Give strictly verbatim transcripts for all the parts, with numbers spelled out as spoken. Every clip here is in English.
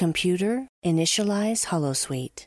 Computer, initialize holosuite.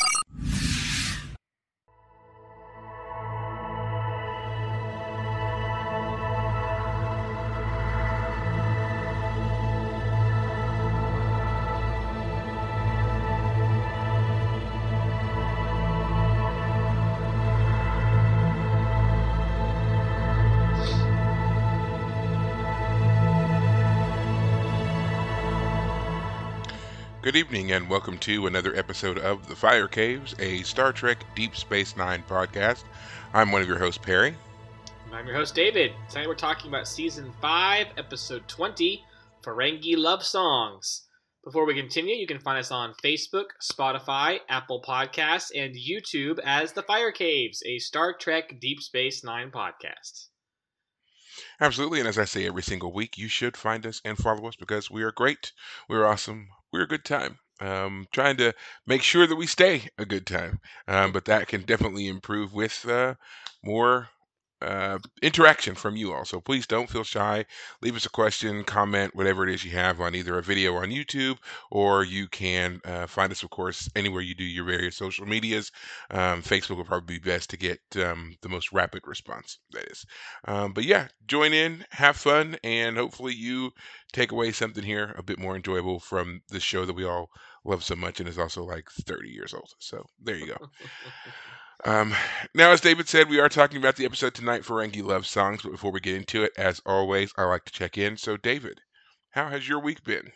Good evening and welcome to another episode of The Fire Caves, a Star Trek Deep Space Nine podcast. I'm one of your hosts, Perry. And I'm your host, David. Tonight we're talking about Season five, Episode twenty, Ferengi Love Songs. Before we continue, you can find us on Facebook, Spotify, Apple Podcasts, and YouTube as The Fire Caves, a Star Trek Deep Space Nine podcast. Absolutely, and as I say every single week, you should find us and follow us because we are great, we're awesome, we're a good time. Um, trying to make sure that we stay a good time, um, but that can definitely improve with uh, more uh, interaction from you all. So please don't feel shy. Leave us a question, comment, whatever it is you have on either a video on YouTube, or you can uh, find us, of course, anywhere you do your various social medias. Um, Facebook will probably be best to get um, the most rapid response, that is. Um, but yeah, join in, have fun, and hopefully you take away something here a bit more enjoyable from this show that we all love so much and is also like thirty years old. So there you go. Um, now, as David said, we are talking about the episode tonight, Ferengi Love Songs, but before we get into it, as always, I like to check in. So, David, how has your week been?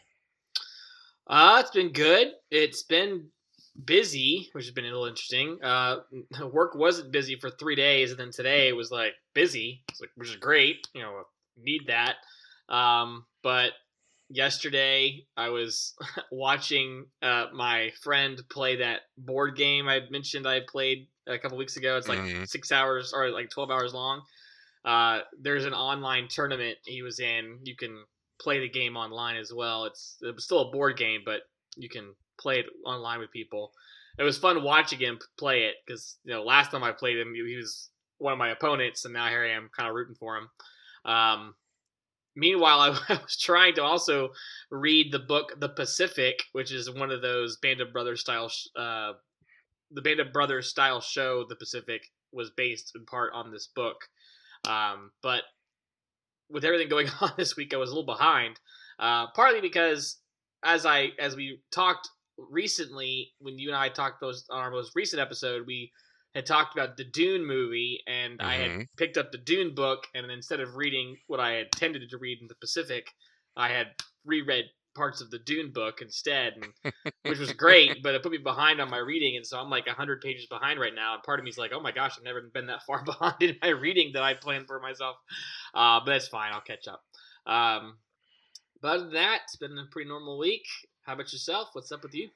Uh, it's been good. It's been busy, which has been a little interesting. Uh, work wasn't busy for three days, and then today it was like busy, it's like, which is great. You know, need that. Um, but yesterday I was watching uh, my friend play that board game I mentioned I played a couple weeks ago. It's like Mhm. six hours or like twelve hours long. Uh, there's an online tournament he was in. You can play the game online as well. It's it was still a board game, but you can play it online with people. It was fun watching him play it because you know last time I played him, he was one of my opponents, and now here I am, kind of rooting for him. Um, meanwhile, I, I was trying to also read the book The Pacific, which is one of those Band of Brothers style. Uh, the Band of Brothers style show. The Pacific was based in part on this book. Um, but with everything going on this week, I was a little behind. Uh, partly because as I as we talked recently, when you and I talked those on our most recent episode, we had talked about the Dune movie, and I had Mhm. picked up the Dune book, and instead of reading what I had tended to read in the Pacific, I had reread parts of the Dune book instead, and, which was great, but it put me behind on my reading, and so I'm like one hundred pages behind right now, and part of me is like, oh my gosh, I've never been that far behind in my reading that I planned for myself, uh, but that's fine, I'll catch up. Um, but other than that, it's been a pretty normal week. How about yourself? What's up with you?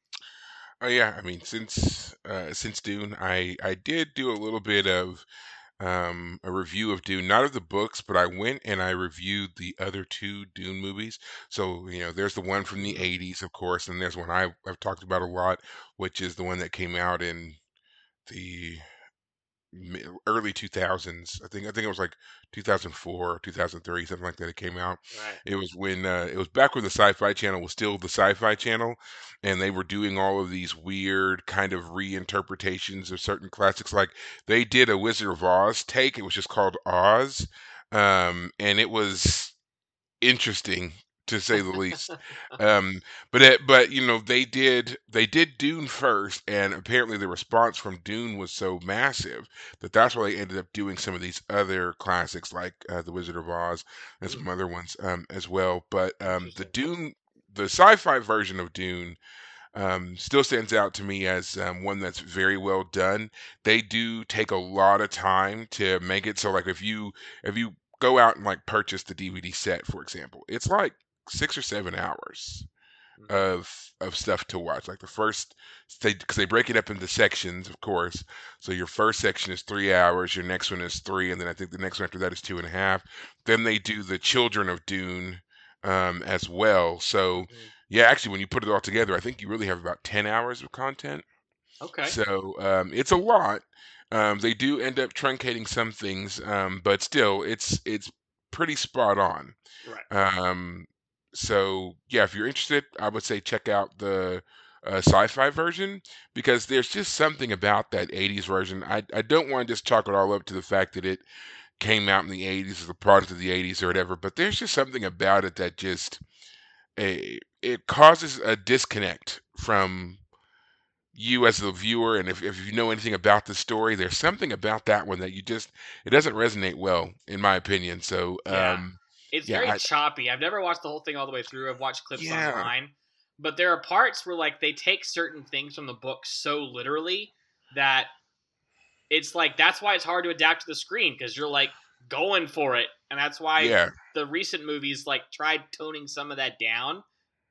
Oh yeah, I mean, since uh, since Dune, I I did do a little bit of um, a review of Dune, not of the books, but I went and I reviewed the other two Dune movies. So, you know, there's the one from the Mm, eighties, of course, and there's one I, I've talked about a lot, which is the one that came out in the mi- early two thousands. I think I think it was like two thousand four, two thousand three, something like that. It came out. right. It was when uh, it was back when the Sci-Fi Channel was still the Sci-Fi Channel, and they were doing all of these weird kind of reinterpretations of certain classics. Like they did a Wizard of Oz take. It was just called Oz, um, and it was interesting to say the least. Um, but it, but you know they did they did Dune first, and apparently the response from Dune was so massive that that's why they ended up doing some of these other classics like uh, The Wizard of Oz and some Mm, other ones um, as well. But um, the interesting. Dune, the sci-fi version of Dune. Um, still stands out to me as um, one that's very well done. They do take a lot of time to make it so, like if you if you go out and like purchase the D V D set, for example, it's like six or seven hours Mm-hmm. of of stuff to watch. Like the first, they because they break it up into sections, of course. So your first section is three hours, your next one is three, and then I think the next one after that is two and a half. Then they do the Children of Dune um, as well. So Mm-hmm. yeah, actually, when you put it all together, I think you really have about ten hours of content. Okay. So um, it's a lot. Um, they do end up truncating some things, um, but still, it's it's pretty spot on. Right. Um, so yeah, if you're interested, I would say check out the uh, sci-fi version because there's just something about that eighties version. I I don't want to just chalk it all up to the fact that it came out in the eighties as a product of the eighties or whatever, but there's just something about it that just a it causes a disconnect from you as the viewer. And if, if you know anything about the story, there's something about that one that you just it doesn't resonate well, in my opinion. So Yeah. um It's yeah, very I choppy. I've never watched the whole thing all the way through. I've watched clips yeah, online, but there are parts where like they take certain things from the book so literally that it's like that's why it's hard to adapt to the screen because you're like going for it, and that's why yeah, the recent movies like tried toning some of that down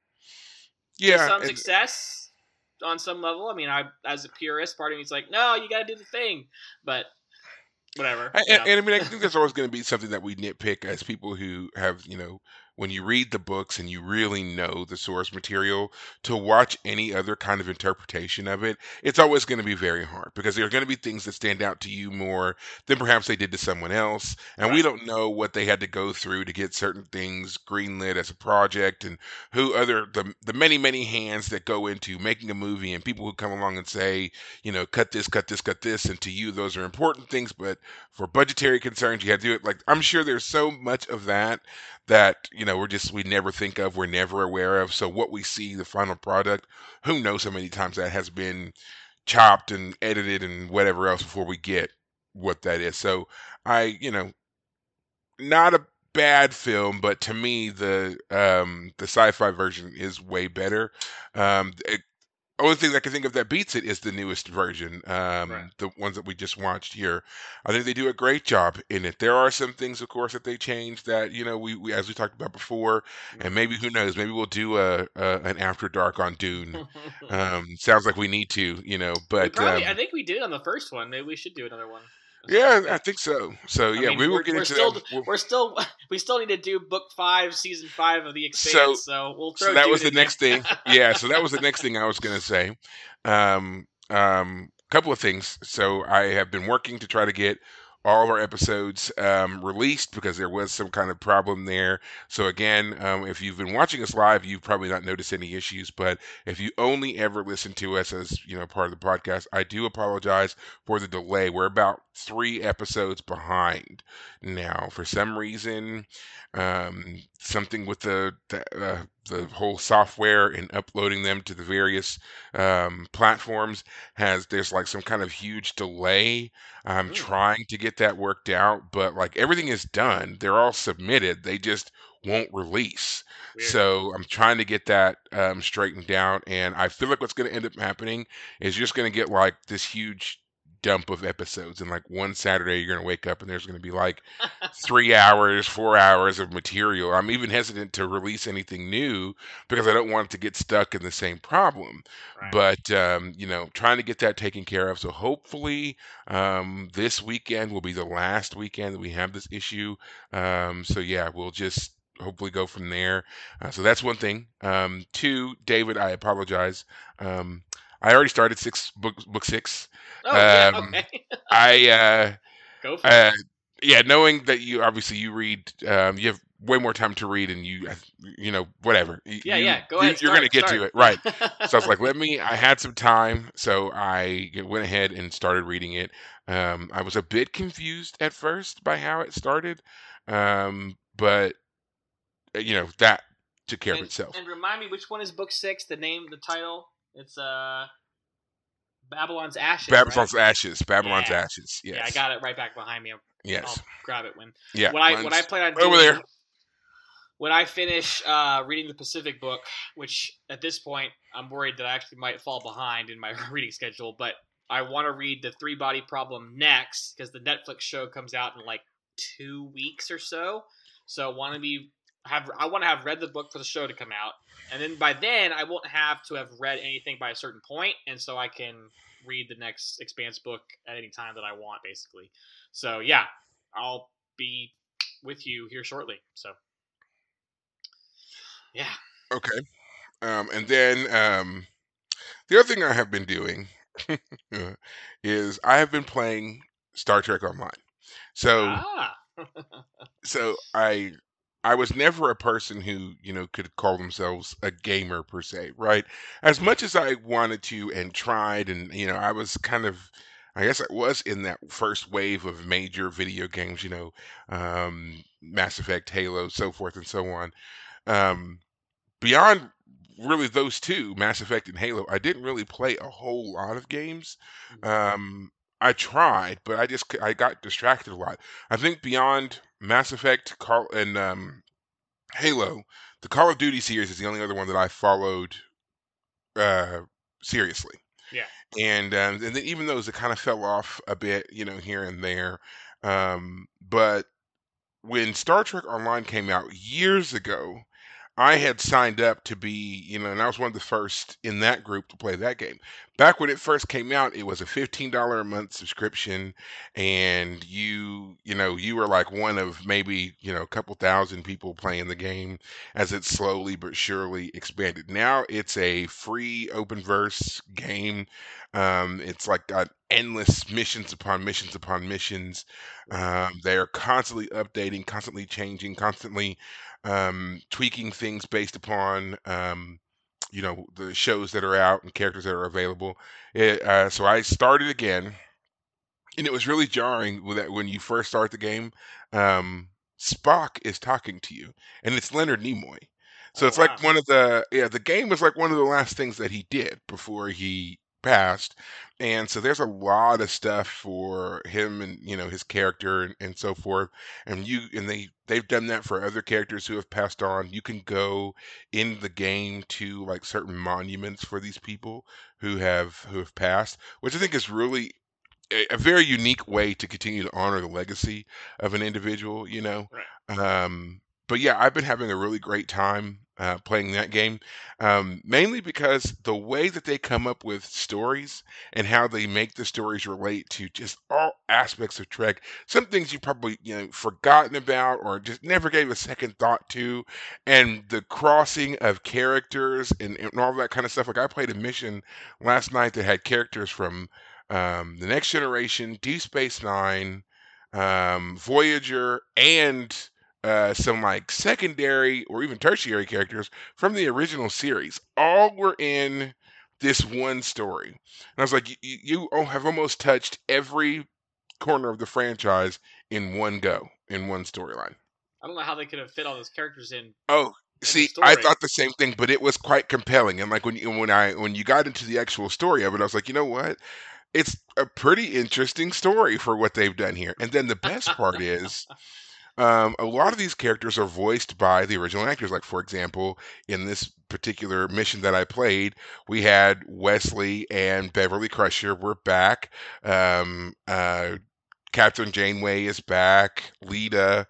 to yeah, some and success on some level. I mean, I as a purist, part of me is like, no, you got to do the thing, but whatever, I- you And, know. and I mean, I think there's always going to be something that we nitpick as people who have, you know, when you read the books and you really know the source material, to watch any other kind of interpretation of it, it's always going to be very hard because there are going to be things that stand out to you more than perhaps they did to someone else. And we Right. don't know what they had to go through to get certain things greenlit as a project and who other, the, the many, many hands that go into making a movie and people who come along and say, you know, cut this, cut this, cut this. And to you, those are important things, but for budgetary concerns, you had to do it. Like I'm sure there's so much of that that you know we're just we never think of, we're never aware of. So what we see, the final product, who knows how many times that has been chopped and edited and whatever else before we get what that is. So I, you know, not a bad film, but to me the um the sci-fi version is way better. Um, only thing I can think of that beats it is the newest version, Right. um, the ones that we just watched here. I think they do a great job in it. There are some things, of course, that they changed that you know we, we as we talked about before, and maybe who knows, maybe we'll do a, a an after dark on Dune. Mm. Um, sounds like we need to, you know, We but probably, I um, think we did on the first one. Maybe we should do another one at some yeah, I point. think so. So I yeah, mean, we will we're get we're into that. still We'll, we're still we still need to do book five, season five of The so Expanse. So we'll so throw that was Dune the in there. next thing. Yeah, so that was the next thing I was gonna say. Um, um, couple of things. So I have been working to try to get all of our episodes um, released because there was some kind of problem there. So again, um, if you've been watching us live, you've probably not noticed any issues. But if you only ever listen to us as you know part of the podcast, I do apologize for the delay. We're about three episodes behind now. For some reason, um, something with the the, uh, the whole software and uploading them to the various um, platforms has there's like some kind of huge delay. I'm Mm, trying to get that worked out, but like everything is done. They're all submitted. They just won't release. weird. So I'm trying to get that um, straightened out, and I feel like what's going to end up happening is you're just going to get like this huge dump of episodes, and like one Saturday you're going to wake up and there's going to be like three hours, four hours of material. I'm even hesitant to release anything new because I don't want it to get stuck in the same problem. Right. But um, you know, trying to get that taken care of. So hopefully, um, this weekend will be the last weekend that we have this issue. Um, so yeah, we'll just hopefully go from there. Uh, so that's one thing. Um, two, David, I apologize. Um, I already started six book book six. Oh yeah. Um, Okay. I uh, Go for it. uh, yeah, knowing that you obviously you read, um, you have way more time to read, and you, uh, you know, whatever y- Yeah. you, Yeah. Go you ahead. you're gonna Start. get Start. to it, Yeah. right? So I was like, let me. I had some time, so I went ahead and started reading it. Um, I was a bit confused at first by how it started, um, but uh, you know that took care of and itself. and remind me which one is book six? The name, the title. It's uh Babylon's Ashes, right? Babylon's Ashes. Babylon's Yeah. Ashes. Yeah. I Yes. got it right back behind me. I'll, Yes. I'll grab it when Yeah. what I what I Mine's plan on over there. doing when I finish uh, reading the Pacific book, which at this point I'm worried that I actually might fall behind in my reading schedule, but I want to read the Three Body Problem next because the Netflix show comes out in like two weeks or so. So I want to be have I want to have read the book for the show to come out, and then by then I won't have to have read anything by a certain point, and so I can read the next Expanse book at any time that I want, basically. So yeah, I'll be with you here shortly. So yeah. Okay. Um, and then um, the other thing I have been doing uh, is I have been playing Star Trek Online. So Ah. so I I was never a person who, you know, could call themselves a gamer per se, right? As much as I wanted to and tried, and you know, I was kind of, I guess I was in that first wave of major video games, you know, um, Mass Effect, Halo, so forth and so on. Um, Beyond really those two, Mass Effect and Halo, I didn't really play a whole lot of games. Mhm. Um, I tried, but I just c- I got distracted a lot. I think beyond Mass Effect, Call and um, Halo, the Call of Duty series is the only other one that I followed uh, seriously. Yeah. And um, and then even those that kind of fell off a bit, you know, here and there. Um, but when Star Trek Online came out years ago, I had signed up to be, you know, and I was one of the first in that group to play that game. Back when it first came out, it was a fifteen dollars a month subscription, and you, you know, you were like one of maybe, you know, a couple thousand people playing the game as it slowly but surely expanded. Now it's a free open verse game. Um, it's like got endless missions upon missions upon missions. Um, they're constantly updating, constantly changing, constantly um, tweaking things based upon um, you know the shows that are out and characters that are available. It, uh, so I started again, and it was really jarring with that when you first start the game. Um, Spock is talking to you, and it's Leonard Nimoy. So Oh it's like wow. one of the yeah, the game was like one of the last things that he did before he passed. And so there's a lot of stuff for him and you know his character and, and so forth. And you and they they've done that for other characters who have passed on. You can go in the game to like certain monuments for these people who have who have passed, which I think is really a, a very unique way to continue to honor the legacy of an individual, you know. Right. Um, but yeah, I've been having a really great time uh, playing that game, um, mainly because the way that they come up with stories and how they make the stories relate to just all aspects of Trek. Some things you probably you know forgotten about or just never gave a second thought to, and the crossing of characters and, and all that kind of stuff. Like I played a mission last night that had characters from um, the Next Generation, Deep Space Nine, um, Voyager, and uh, some like secondary or even tertiary characters from the original series. All were in this one story. And I was like, you, you you all have almost touched every corner of the franchise in one go, in one storyline. I don't know how they could have fit all those characters in Oh, in the see, I story. thought the same thing, but it was quite compelling. And like when you, when I when you got into the actual story of it, I was like, you know what? It's a pretty interesting story for what they've done here. And then the best part is, um, a lot of these characters are voiced by the original actors. Like, for example, in this particular mission that I played, we had Wesley and Beverly Crusher were back. Um, uh, Captain Janeway is back. Lita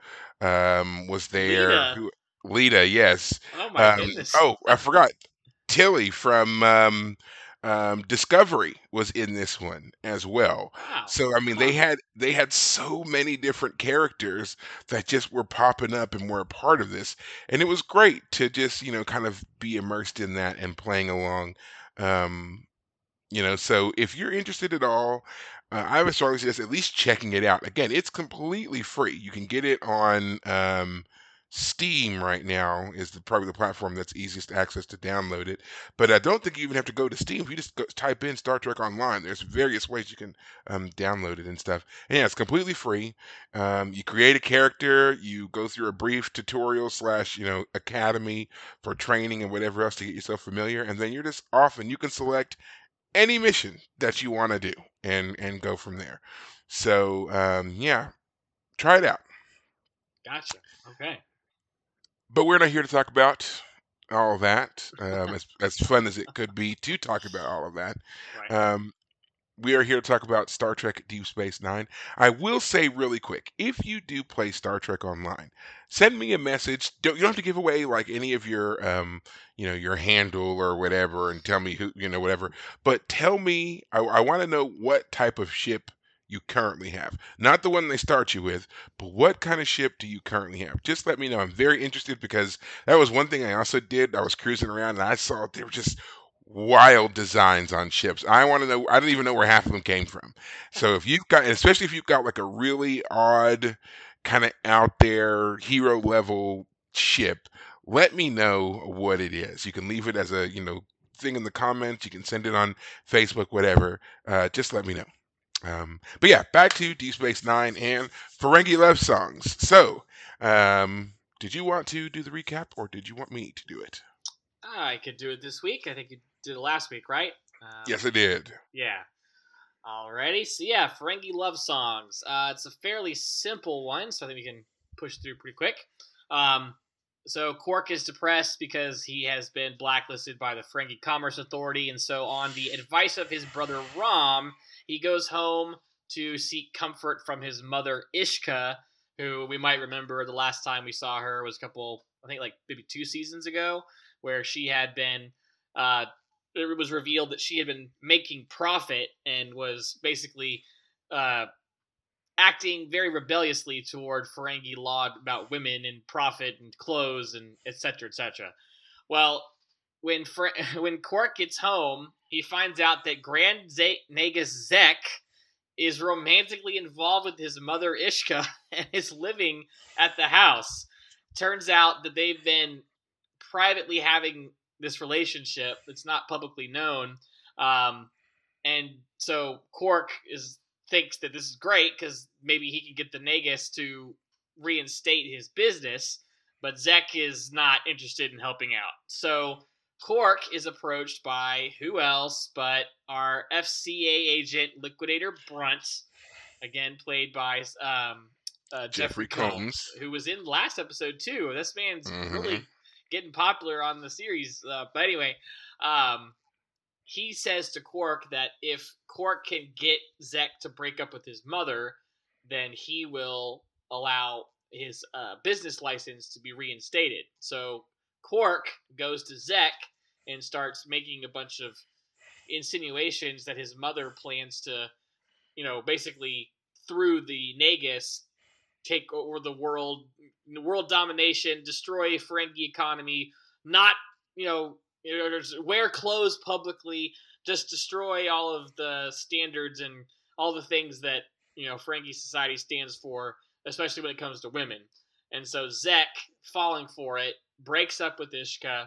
um, was there. Lita. Who? Lita, yes. Oh my Um, goodness. oh, I forgot. Tilly from um, um, Discovery was in this one as well. Wow. So I mean, they Huh. had they had so many different characters that just were popping up and were a part of this, and it was great to just you know kind of be immersed in that and playing along. Um, you know, so if you're interested at all, uh, I would strongly suggest at least checking it out. Again, it's completely free. You can get it on um, Steam right now is the, probably the platform that's easiest to access to download it. But I don't think you even have to go to Steam. If you just go, type in Star Trek Online, there's various ways you can um, download it and stuff. And yeah, it's completely free. Um, you create a character, you go through a brief tutorial slash you know academy for training and whatever else to get yourself familiar, and then you're just off, and you can select any mission that you want to do and and go from there. So um, yeah, try it out. Gotcha. Okay. But we're not here to talk about all of that. Um, as as fun as it could be to talk about all of that. Right. Um, we are here to talk about Star Trek Deep Space Nine. I will say really quick, if you do play Star Trek Online, send me a message. Don't you don't have to give away like any of your um, you know, your handle or whatever and tell me who, you know, whatever. But tell me, I, I want to know what type of ship you currently have. Not the one they start you with, but what kind of ship do you currently have? Just let me know. I'm very interested because that was one thing I also did. I was cruising around and I saw they were just wild designs on ships. I want to know. I don't even know where half of them came from. So if you've got, especially if you've got like a really odd, kind of out there hero level ship, let me know what it is. You can leave it as a, you know, thing in the comments. You can send it on Facebook, whatever. Uh, just let me know. Um, but yeah, back to Deep Space Nine and Ferengi Love Songs. So, um, did you want to do the recap, or did you want me to do it? I could do it this week. I think you did it last week, right? Um, Yes, I did. Yeah. Alrighty. So yeah, Ferengi Love Songs. Uh, it's a fairly simple one, so I think we can push through pretty quick. Um, so Quark is depressed because he has been blacklisted by the Ferengi Commerce Authority, and so on the advice of his brother Rom, he goes home to seek comfort from his mother Ishka, who we might remember the last time we saw her was a couple, I think like maybe two seasons ago, where she had been uh, it was revealed that she had been making profit and was basically uh, acting very rebelliously toward Ferengi law about women and profit and clothes and et cetera, et cetera. Well, when Fre- when Quark gets home, he finds out that Grand Z- Nagus Zek is romantically involved with his mother Ishka and is living at the house. Turns out that they've been privately having this relationship that's not publicly known, um, and so Quark is thinks that this is great because maybe he can get the Nagus to reinstate his business, but Zek is not interested in helping out. So Quark is approached by who else but our F C A agent Liquidator Brunt, again played by um, uh, Jeffrey, Jeffrey Combs, Combs. who was in last episode too. This man's Mhm. really getting popular on the series. Uh, but anyway, um, he says to Quark that if Quark can get Zek to break up with his mother, then he will allow his uh, business license to be reinstated. So Quark goes to Zek and starts making a bunch of insinuations that his mother plans to, you know, basically through the Nagus take over the world, world domination, destroy Ferengi economy, not, you know, you know, wear clothes publicly, just destroy all of the standards and all the things that, you know, Ferengi society stands for, especially when it comes to women. And so Zek, falling for it, breaks up with Ishka,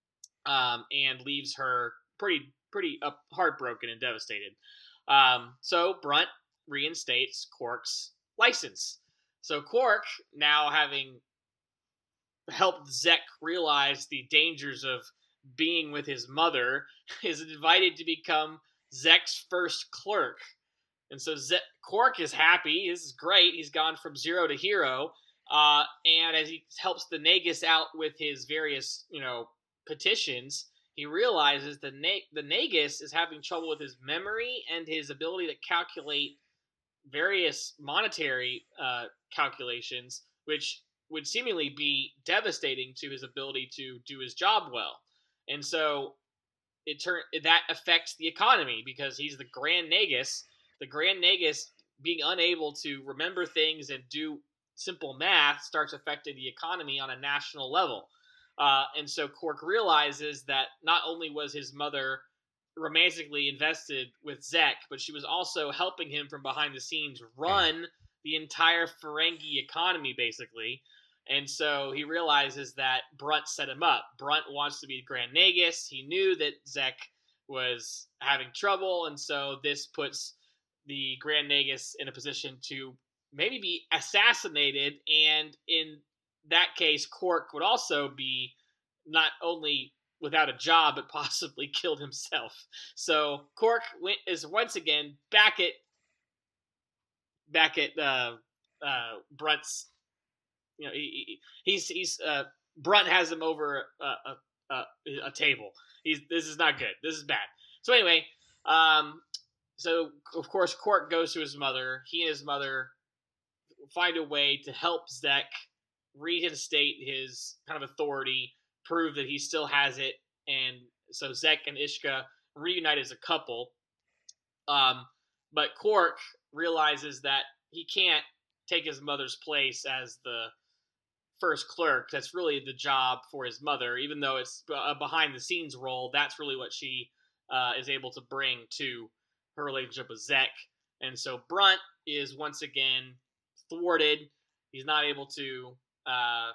um, and leaves her pretty pretty up, heartbroken and devastated. Um, so Brunt reinstates Quark's license. So Quark, now having helped Zek realize the dangers of being with his mother, is invited to become Zek's first clerk. And so Zek, Quark is happy. This is great. He's gone from zero to hero. Uh, and as he helps the Nagus out with his various, you know, petitions, he realizes the Na- the Nagus is having trouble with his memory and his ability to calculate various monetary uh, calculations, which would seemingly be devastating to his ability to do his job well. And so it turn that affects the economy because he's the Grand Nagus. The Grand Nagus being unable to remember things and do simple math starts affecting the economy on a national level. Uh, and so Quark realizes that not only was his mother romantically invested with Zek, but she was also helping him from behind the scenes run the entire Ferengi economy, basically. And so he realizes that Brunt set him up. Brunt wants to be Grand Nagus. He knew that Zek was having trouble, and so this puts the Grand Nagus in a position to maybe be assassinated, and in that case, Quark would also be not only without a job, but possibly killed himself. So Quark is once again back at back at uh, uh, Brunt's. You know, he, he, he's he's uh, Brunt has him over a, a, a, a table. He's this is not good. This is bad. So anyway, um, so of course Quark goes to his mother. He and his mother find a way to help Zek reinstate his kind of authority, prove that he still has it, and so Zek and Ishka reunite as a couple. Um, but Quark realizes that he can't take his mother's place as the first clerk. That's really the job for his mother, even though it's a behind the scenes role. That's really what she uh, is able to bring to her relationship with Zek. And so Brunt is once again thwarted. He's not able to uh,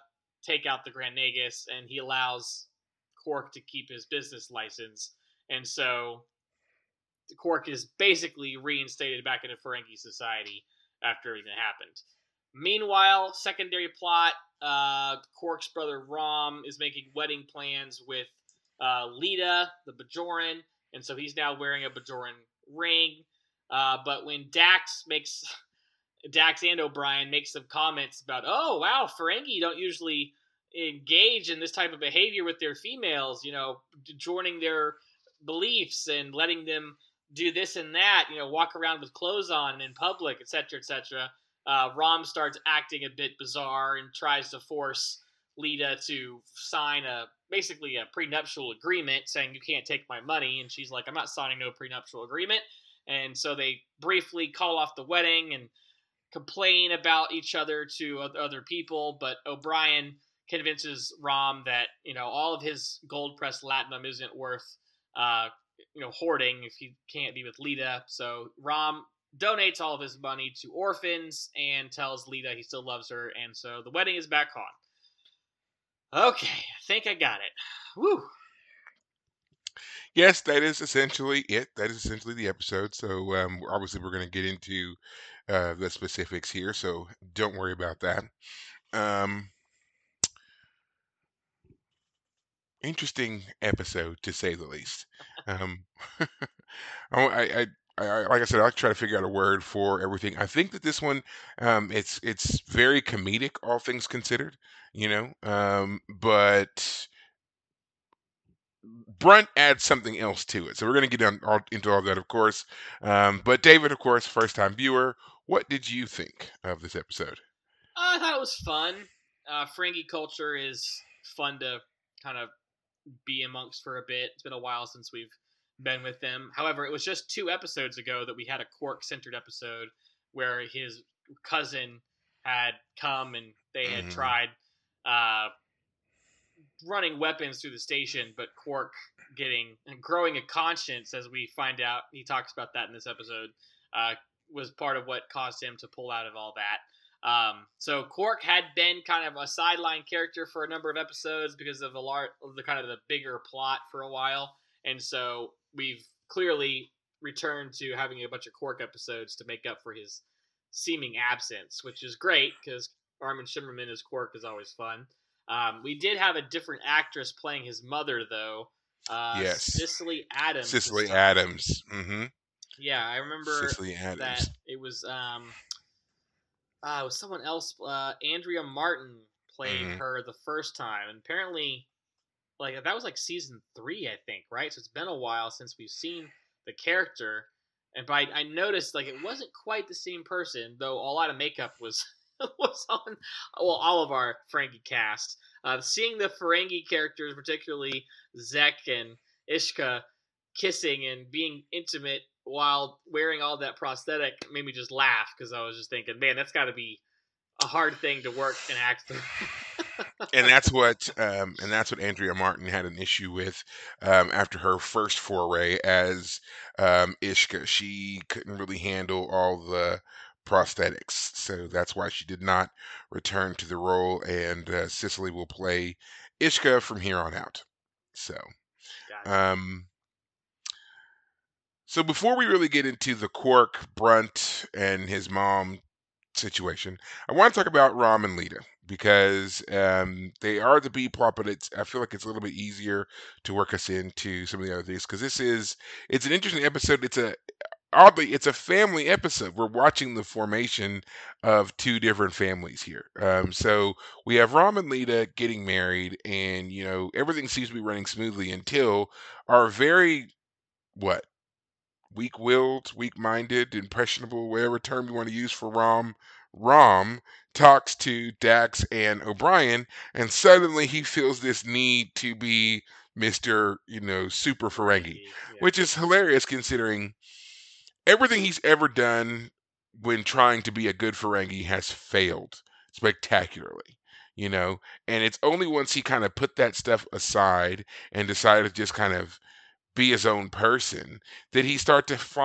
take out the Grand Nagus, and he allows Quark to keep his business license. And so Quark is basically reinstated back into Ferengi society after everything that happened. Meanwhile, secondary plot, uh, Quark's brother Rom is making wedding plans with uh, Lita, the Bajoran, and so he's now wearing a Bajoran ring. Uh, but when Dax makes Dax and O'Brien make some comments about, oh wow, Ferengi don't usually engage in this type of behavior with their females, you know, joining their beliefs and letting them do this and that, you know, walk around with clothes on in public, et cetera, et cetera. Uh, Rom starts acting a bit bizarre and tries to force Lita to sign a basically a prenuptial agreement saying you can't take my money, and she's like, I'm not signing no prenuptial agreement. And so they briefly call off the wedding and complain about each other to other people, but O'Brien convinces Rom that, you know, all of his gold pressed latinum isn't worth uh, you know, hoarding if he can't be with Lita. So Rom donates all of his money to orphans and tells Lita he still loves her, and so the wedding is back on. Okay, I think I got it. Woo! Yes, that is essentially it. That is essentially the episode. So um, obviously we're going to get into uh, the specifics here, so don't worry about that. Um, interesting episode, to say the least. Um, I, I, I, like I said, I try to figure out a word for everything. I think that this one, um, it's it's very comedic, all things considered, you know. Um, but Brunt adds something else to it, so we're going to get on, all, into all that, of course. Um, but David, of course, first time viewer, what did you think of this episode? I thought it was fun. Uh, Ferengi culture is fun to kind of be amongst for a bit. It's been a while since we've been with them. However, it was just two episodes ago that we had a Quark-centered episode where his cousin had come and they had Mhm. tried uh, running weapons through the station, but Quark getting growing a conscience, as we find out, he talks about that in this episode, uh, was part of what caused him to pull out of all that. Um, so Quark had been kind of a sideline character for a number of episodes because of the lar- of the kind of the bigger plot for a while, and so we've clearly returned to having a bunch of Quark episodes to make up for his seeming absence, which is great because Armin Shimmerman as Quark is always fun. Um, we did have a different actress playing his mother, though. Uh, Yes. Cicely Adams. this Cicely time. Adams. Mm-hmm. Yeah, I remember Cicely Adams. that it was um, uh, it was someone else. Uh, Andrea Martin played Mhm. her the first time, and apparently, like that was like season three, I think, right? So it's been a while since we've seen the character, and by I noticed like it wasn't quite the same person, though a lot of makeup was was on well all of our Ferengi cast. Uh, seeing the Ferengi characters, particularly Zek and Ishka, kissing and being intimate while wearing all that prosthetic, made me just laugh because I was just thinking, man, that's got to be a hard thing to work and act through. And that's what um, and that's what Andrea Martin had an issue with um, after her first foray as um, Ishka. She couldn't really handle all the prosthetics, so that's why she did not return to the role. And uh, Cicely will play Ishka from here on out. So, Gotcha. um, so before we really get into the Quark, Brunt, and his mom situation, I want to talk about Rom and Lita because um, they are the B plot, but it's I feel like it's a little bit easier to work us into some of the other things because this is it's an interesting episode. It's a oddly it's a family episode. We're watching the formation of two different families here. Um, so we have Rom and Lita getting married, and you know everything seems to be running smoothly until our very what weak-willed, weak-minded, impressionable, whatever term you want to use for Rom, Rom talks to Dax and O'Brien, and suddenly he feels this need to be Mister, you know, Super Ferengi, Yeah. which is hilarious considering everything he's ever done when trying to be a good Ferengi has failed spectacularly. You know, and it's only once he kind of put that stuff aside and decided to just kind of be his own person, did he start to find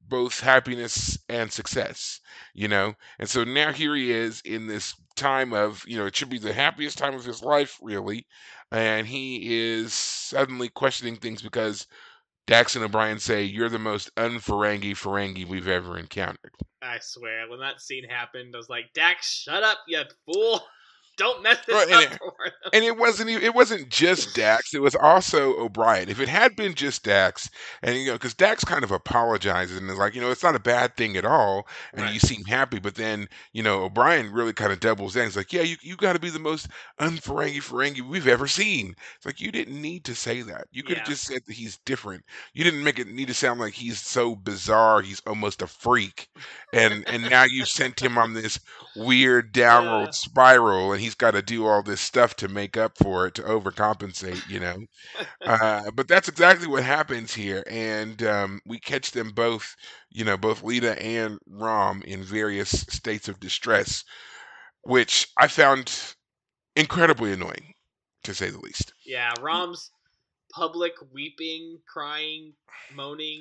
both happiness and success, you know? And so now here he is in this time of, you know, it should be the happiest time of his life, really. And he is suddenly questioning things because Dax and O'Brien say, "You're the most un-Ferengi Ferengi we've ever encountered." I swear, when that scene happened, I was like, Dax, shut up, you fool! Don't mess this Well, and up it, for him. and it wasn't even, it wasn't just Dax. It was also O'Brien. If it had been just Dax, and you know, because Dax kind of apologizes and is like, you know, it's not a bad thing at all, and Right. you seem happy. But then, you know, O'Brien really kind of doubles down. He's like, yeah, you you got to be the most un-Ferengi Ferengi we've ever seen. It's like you didn't need to say that. You could have Yeah. just said that he's different. You didn't make it need to sound like he's so bizarre. He's almost a freak, and and now you sent him on this weird downward Uh, spiral, and he's got to do all this stuff to make up for it, to overcompensate, you know. Uh, but that's exactly what happens here, and um, we catch them both, you know, both Lita and Rom in various states of distress, which I found incredibly annoying, to say the least. yeah, Rom's public weeping, crying, moaning.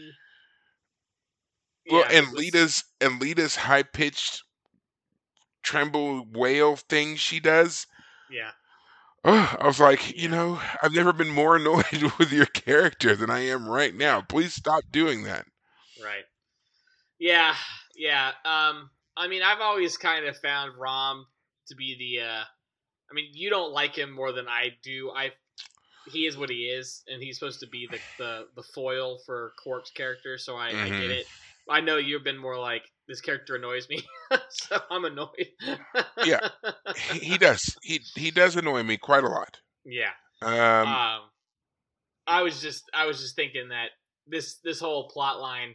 Well, Yeah, it and was. Lita's and Lita's high pitched tremble wail thing she does. Yeah, Oh, I was like, you yeah, know, I've never been more annoyed with your character than I am right now. yeah, Please stop doing that. right. Yeah, yeah. Um, I mean, I've always kind of found Rom to be the. Uh, I mean, you don't like him more than I do. I. He is what he is, and he's supposed to be the the, the foil for Quark's character. So I, I get hmm it. I know you've been more like this character annoys me, so I'm annoyed. Yeah, he, he does. He he does annoy me quite a lot. yeah. Um, Um, I was just I was just thinking that this this whole plot line,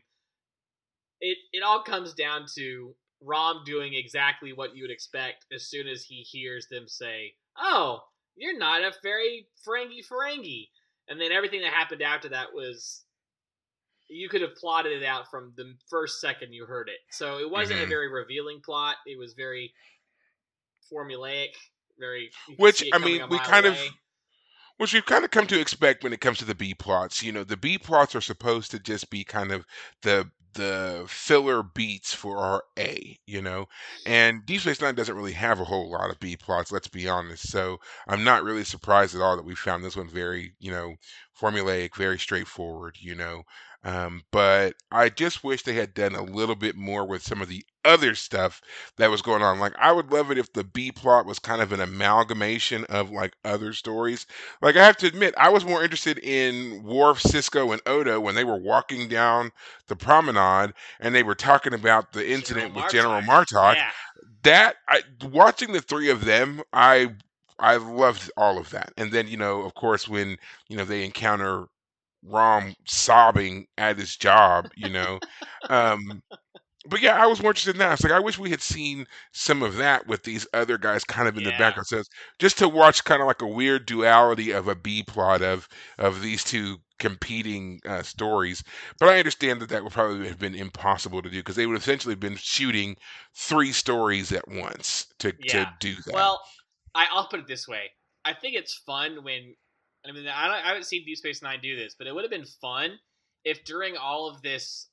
it it all comes down to Rom doing exactly what you would expect as soon as he hears them say, "Oh, you're not a very Ferengi Ferengi," and then everything that happened after that was you could have plotted it out from the first second you heard it. So it wasn't a mhm. very revealing plot. It was very formulaic, very you could Which see I it coming mean, a we mile kind of away. which we've kind of come to expect when it comes to the B plots. You know, the B plots are supposed to just be kind of the the filler beats for our A, you know. And Deep Space Nine doesn't really have a whole lot of B plots, let's be honest. So I'm not really surprised at all that we found this one very, you know, formulaic, very straightforward, you know. Um, but I just wish they had done a little bit more with some of the other stuff that was going on. Like I would love it if the B plot was kind of an amalgamation of like other stories. Like I have to admit, I was more interested in Worf, Cisco, and Odo when they were walking down the promenade and they were talking about the General incident with General Martok. Martok. Yeah. That I watching the three of them, I I loved all of that. And then, you know, of course, when, you know, they encounter Rom sobbing at his job, you know. Um but yeah, I was more interested in that. It's like I wish we had seen some of that with these other guys kind of in the Yeah. background. So just to watch kind of like a weird duality of a B plot of of these two competing uh, stories. But I understand that that would probably have been impossible to do because they would have essentially been shooting three stories at once to Yeah. to do that. Well, I, I'll put it this way. I think it's fun when. I mean, I, don't, I haven't seen Deep Space Nine do this, but it would have been fun if during all of this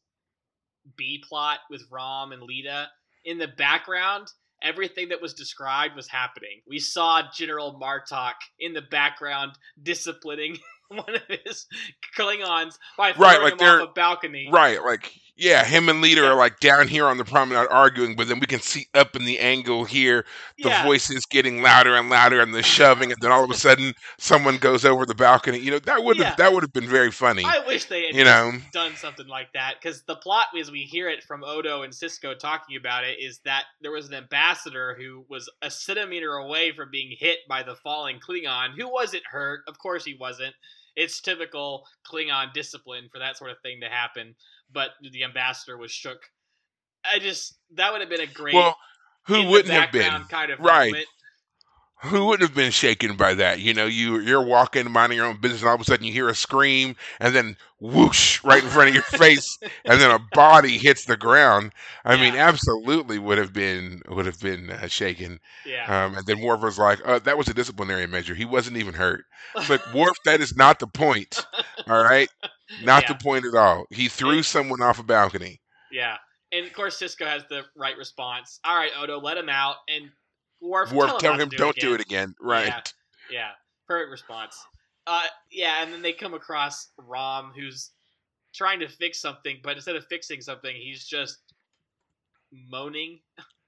B plot with Rom and Lita, in the background, everything that was described was happening. We saw General Martok in the background disciplining one of his Klingons by throwing Right, like him they're off a balcony. right, like yeah, him and Lita Yeah. are like down here on the promenade arguing, but then we can see up in the angle here the Yeah. voices getting louder and louder and the shoving, and then all of a sudden someone goes over the balcony. You know, that would have Yeah. that would have been very funny. I wish they had You just know, done something like that, because the plot, as we hear it from Odo and Cisco talking about it, is that there was an ambassador who was a centimeter away from being hit by the falling Klingon, who wasn't hurt. Of course he wasn't. It's typical Klingon discipline for that sort of thing to happen, but the ambassador was shook. I just, that would have been a great, well, who in the wouldn't have been background kind of right? moment. Who wouldn't have been shaken by that? You know, you you're walking, minding your own business, and all of a sudden you hear a scream, and then whoosh, right in front of your face, and then a body hits the ground. I mean, Yeah. absolutely would have been would have been uh, shaken. Yeah. Um, and then Worf was like, uh, "That was a disciplinary measure. He wasn't even hurt." It's like Worf, that is not the point. All right, not Yeah. the point at all. He threw It- someone off a balcony. Yeah. And of course, Cisco has the right response. All right, Odo, let him out. And Worf, Worf tell him telling not to him, do it "Don't do it again. again." Yeah, Right. yeah. Perfect response. Uh, yeah, and then they come across Rom, who's trying to fix something, but instead of fixing something, he's just moaning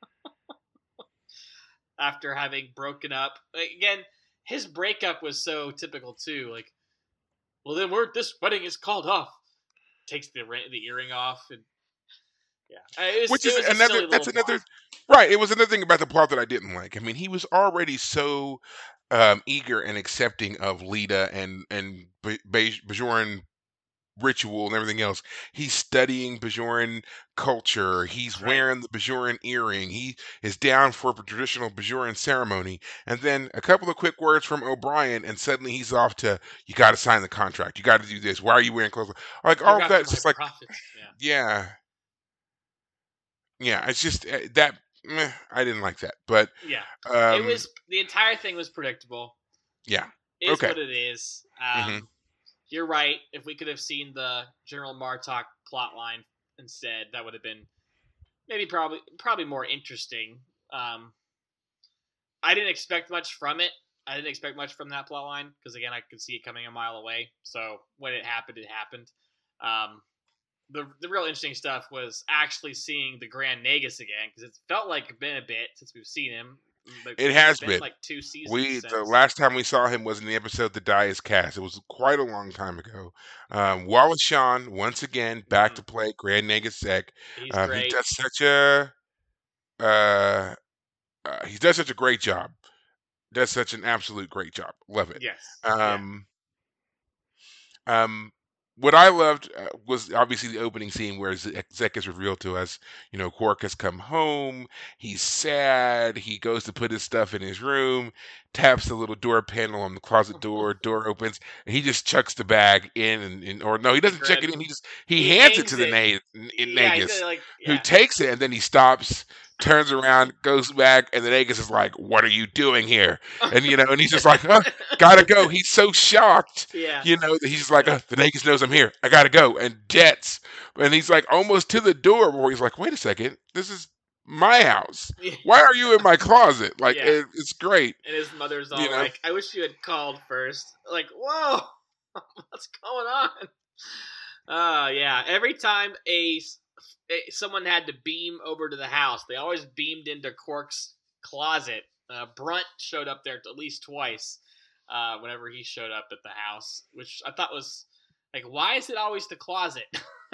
after having broken up. Like, again, his breakup was so typical too. Like, well, then we're this wedding is called off. Takes the the earring off, and yeah, it was Which it is was a another. silly little That's plot. another. Right. It was another thing about the plot that I didn't like. I mean, he was already so um, eager and accepting of Lita and and Ba- Ba- Bajoran ritual and everything else. He's studying Bajoran culture. He's Right. wearing the Bajoran earring. He is down for a traditional Bajoran ceremony. And then a couple of quick words from O'Brien, and suddenly he's off to, you got to sign the contract. You got to do this. Why are you wearing clothes? Like all Look of after that's my just like, profits. Yeah. yeah, yeah. It's just uh, that. Meh, I didn't like that, but Yeah. It um, was the entire thing was predictable. yeah. Is Okay. what it is. hmm Um, you're right. If we could have seen the General Martok plot line instead, that would have been maybe probably probably more interesting. Um, I didn't expect much from it. I didn't expect much from that plot line because again, I could see it coming a mile away. So when it happened, it happened. Um, the the real interesting stuff was actually seeing the Grand Nagus again because it felt like it's been a bit since we've seen him. But It it's has been been. like two seasons We the since. last time we saw him was in the episode "The Die Is Cast." It was quite a long time ago. Um, Wallace Shawn once again back Mm, to play Grand Nagus Sec. he's Um, he great. does such a uh, uh, he does such a great job. Does such an absolute great job. Love it. Yes. Yeah. Um, um, what I loved uh, was obviously the opening scene where Ze- Zek is revealed to us. You know, Quark has come home. He's sad. He goes to put his stuff in his room, taps the little door panel on the closet door. Door opens, and he just chucks the bag in, and, and or no, he He doesn't check grabs. it in. He just he He hands it to hangs the it. Na- N- Yeah. He's Nagus, gonna like. who Yeah. takes it, and then he stops, turns around, goes back, and the Nagus is like, "What are you doing here?" And you know, and he's just like, huh, "Gotta go." He's so shocked, yeah. you know, that he's just like, uh, "The Nagus knows I'm here. I gotta go," and jets, and he's like almost to the door where he's like, "Wait a second, this is my house. Why are you in my closet?" Like Yeah. it, it's great, And his mother's you all know. like, "I wish you had called first." Like, whoa, what's going on? Uh yeah. Every time a, a someone had to beam over to the house, they always beamed into Quark's closet. Uh, Brunt showed up there at least twice. Uh, whenever he showed up at the house, which I thought was like, why is it always the closet?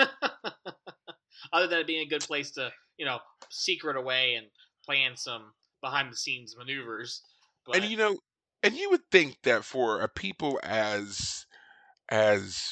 Other than it being a good place to, you know, secret away and plan some behind the scenes maneuvers. And But you know, and you would think that for a people as as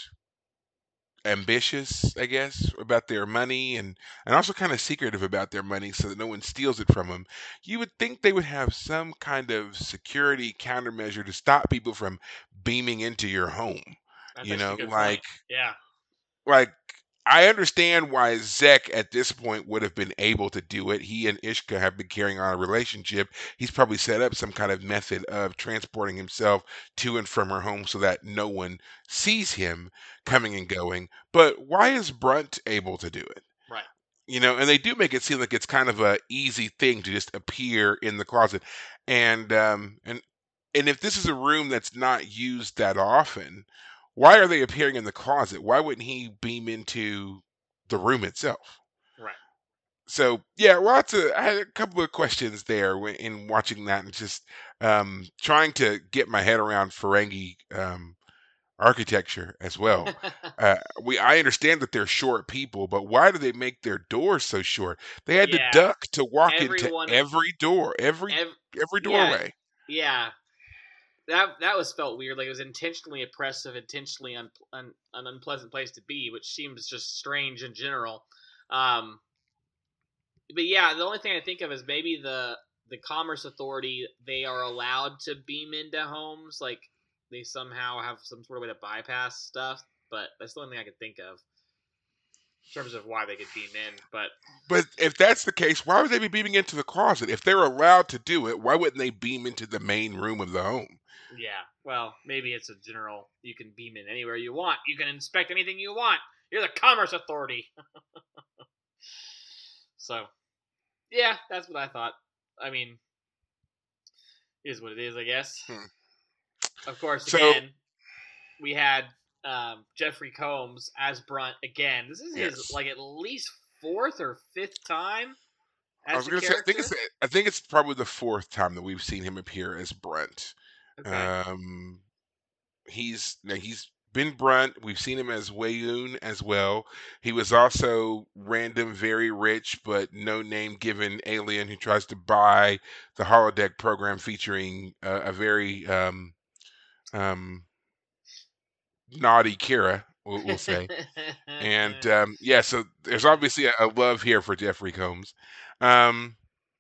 ambitious, I guess, about their money and and also kind of secretive about their money so that no one steals it from them. You would think they would have some kind of security countermeasure to stop people from beaming into your home. that's You actually know, a good point. like Yeah. like I understand why Zek at this point would have been able to do it. He and Ishka have been carrying on a relationship. He's probably set up some kind of method of transporting himself to and from her home so that no one sees him coming and going. But why is Brunt able to do it? Right. You know, and they do make it seem like it's kind of a easy thing to just appear in the closet. And um and and if this is a room that's not used that often, why are they appearing in the closet? Why wouldn't he beam into the room itself? Right. So yeah, lots of I had a couple of questions there when, in watching that and just um, trying to get my head around Ferengi um, architecture as well. Uh, we I understand that they're short people, but why do they make their doors so short? They had to yeah. duck to walk into Everyone. every door, every Ev- every yeah. doorway. Yeah. That that was felt weird. Like it was intentionally oppressive, intentionally un, un, an unpleasant place to be, which seems just strange in general. Um, but yeah, the only thing I think of is maybe the the Commerce Authority. They are allowed to beam into homes, like they somehow have some sort of way to bypass stuff. But that's the only thing I could think of in terms of why they could beam in. But But if that's the case, why would they be beaming into the closet? If they're allowed to do it, why wouldn't they beam into the main room of the home? yeah, well, maybe it's a general. You can beam in anywhere you want. You can inspect anything you want. You're the Commerce Authority. So, yeah, that's what I thought. I mean, it is what it is, I guess. Hmm. Of course, So again, we had um, Jeffrey Combs as Brunt again. This is his, yes, like, at least fourth or fifth time I as was the gonna say I think it's character. I think it's probably the fourth time that we've seen him appear as Brent. Okay. Um, he's now he's been Brunt. We've seen him as Wayoon as well. He was also random, very rich, but no name given alien who tries to buy the holodeck program featuring uh, a very um, um, naughty Kira, we'll, we'll say. And um, yeah, so there's Yeah. obviously a, a love here for Jeffrey Combs. Um,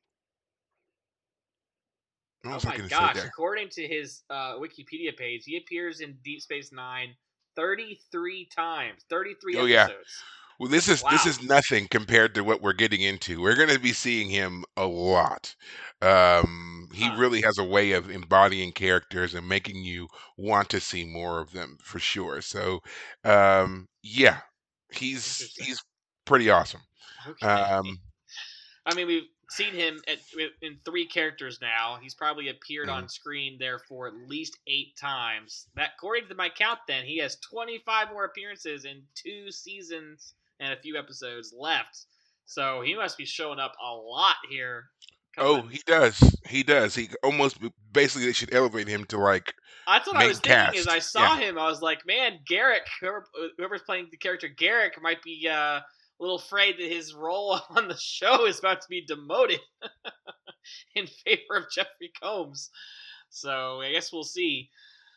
what Oh was I my going to say gosh. there? According to his uh, Wikipedia page, he appears in Deep Space Nine thirty-three times, thirty-three Oh yeah. episodes. Well, this is this Wow. is nothing compared to what we're getting into. We're going to be seeing him a lot. Um, he Huh. really has a way of embodying characters and making you want to see more of them for sure. So, um, yeah, he's Interesting. he's pretty awesome. Okay. Um, I mean, we've seen him at, in three characters now. He's probably appeared mhm. on screen there for at least eight times. That, according to my count, then he has twenty-five more appearances in two seasons and a few episodes left. So he must be showing up a lot here. Oh, Coming. he does. He does. He almost basically they should elevate him to like That's what I was main thinking as cast. I Yeah. saw him. I was like, man, Garrick, whoever, whoever's playing the character Garrick, might be uh, a little afraid that his role on the show is about to be demoted in favor of Jeffrey Combs. So I guess we'll see.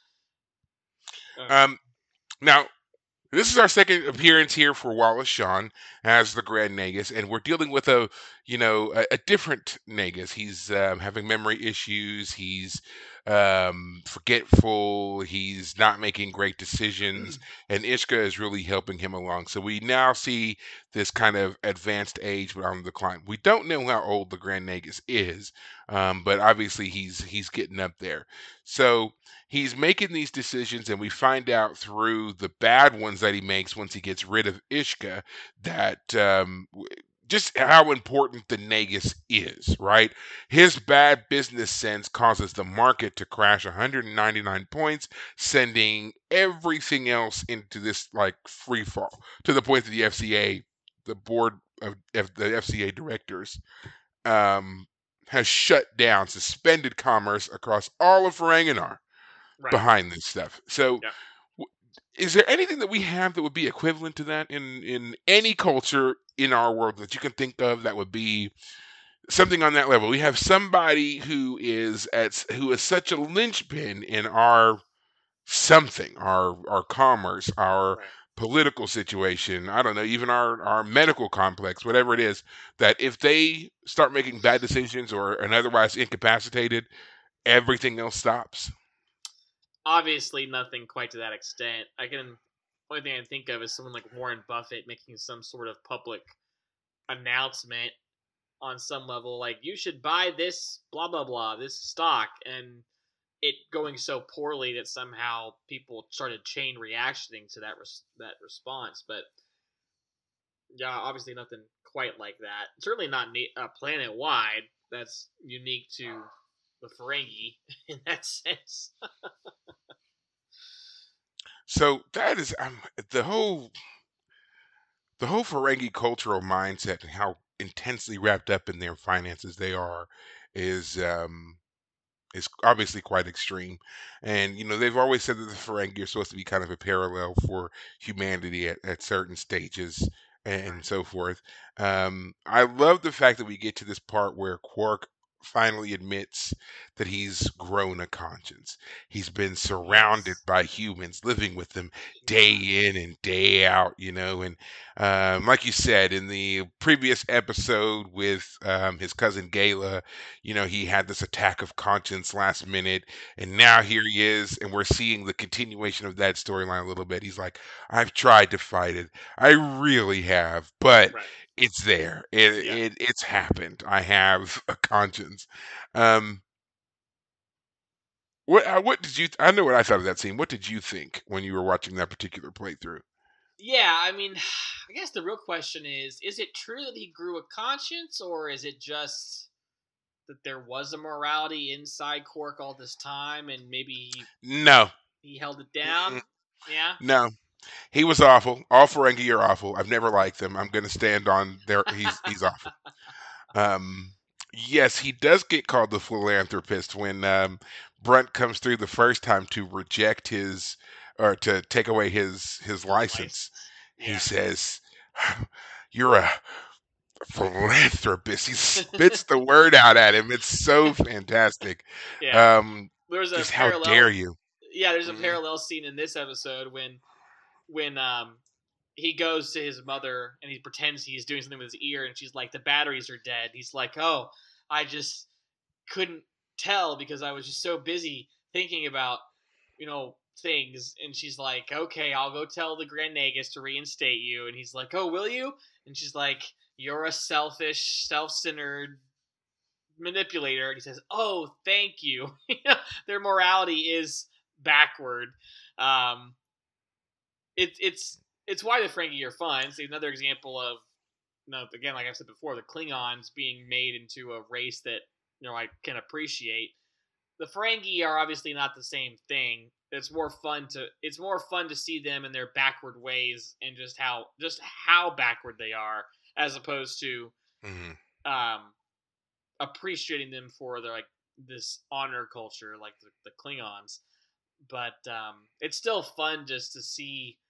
Uh, Um, now this is our second appearance here for Wallace Shawn as the Grand Nagus, and we're dealing with a, you know, a, a different Nagus. He's um, having memory issues. He's um, forgetful. He's not making great decisions, and Ishka is really helping him along. So we now see this kind of advanced age, but on the decline. We don't know how old the Grand Nagus is, um, but obviously he's he's getting up there. So he's making these decisions, and we find out through the bad ones that he makes once he gets rid of Ishka that um, w- just how important the Nagus is, right? His bad business sense causes the market to crash one hundred ninety-nine points, sending everything else into this like free fall to the point that the F C A, the board of F- the F C A directors, um, has shut down, suspended commerce across all of Ferenginar right. behind this stuff. So, Yeah. w- is there anything that we have that would be equivalent to that in in any culture in our world that you can think of that would be something on that level? We have somebody who is at who is such a linchpin in our something, our our commerce, our Right. political situation, I don't know, even our our medical complex, whatever it is, that if they start making bad decisions or are otherwise incapacitated, everything else stops. Obviously, nothing quite to that extent. I can. Only thing I can think of is someone like Warren Buffett making some sort of public announcement on some level, like you should buy this blah blah blah this stock, and it going so poorly that somehow people started chain reactioning to that res- that response. But yeah, obviously nothing quite like that. Certainly not na- uh, planet wide. That's unique to the Ferengi in that sense. So that is um, the whole the whole Ferengi cultural mindset and how intensely wrapped up in their finances they are is um, is obviously quite extreme. And you know they've always said that the Ferengi are supposed to be kind of a parallel for humanity at, at certain stages and Right. so forth. Um, I love the fact that we get to this part where Quark finally admits that he's grown a conscience. He's been surrounded Yes. by humans, living with them day Yeah. in and day out, you know. And um, like you said in the previous episode with um, his cousin Gala, you know, he had this attack of conscience last minute, and now here he is, and we're seeing the continuation of that storyline a little bit. He's like, I've tried to fight it. I really have, but Right. it's there. It, Yeah. it it's happened. I have a conscience. Um, what uh, what did you? I know what I thought of that scene. What did you think when you were watching that particular playthrough? Yeah, I mean, I guess the real question is: is it true that he grew a conscience, or is it just that there was a morality inside Quark all this time, and maybe he No, he held it Mm-mm. down? Yeah. no. He was awful. All Ferengi are awful. I've never liked them. I'm going to stand on there. He's he's awful. Um, yes, he does get called the philanthropist when um, Brunt comes through the first time to reject his or to take away his his license. License. He Yeah. says, "You're a philanthropist." He spits the word out at him. It's so fantastic. Yeah. Um, There's a just how dare parallel. you? Yeah, there's a Mhm. parallel scene in this episode when when um he goes to his mother and he pretends he's doing something with his ear, and she's like, the batteries are dead. He's like, oh, I just couldn't tell because I was just so busy thinking about, you know, things. And she's like, okay, I'll go tell the Grand Nagus to reinstate you. And he's like, oh, will you? And she's like, you're a selfish, self-centered manipulator. And he says, oh, thank you. Their morality is backward. Um, it, it's it's why the Ferengi are fun. It's another example of, you know, again, like I've said before, the Klingons being made into a race that, you know, I can appreciate. The Ferengi are obviously not the same thing. It's more fun to it's more fun to see them in their backward ways and just how just how backward they are, as opposed to Mhm. um, appreciating them for their like this honor culture like the, the Klingons. But um, it's still fun just to see.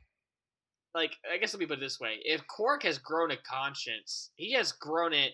Like, I guess let me put it this way: if Quark has grown a conscience, he has grown it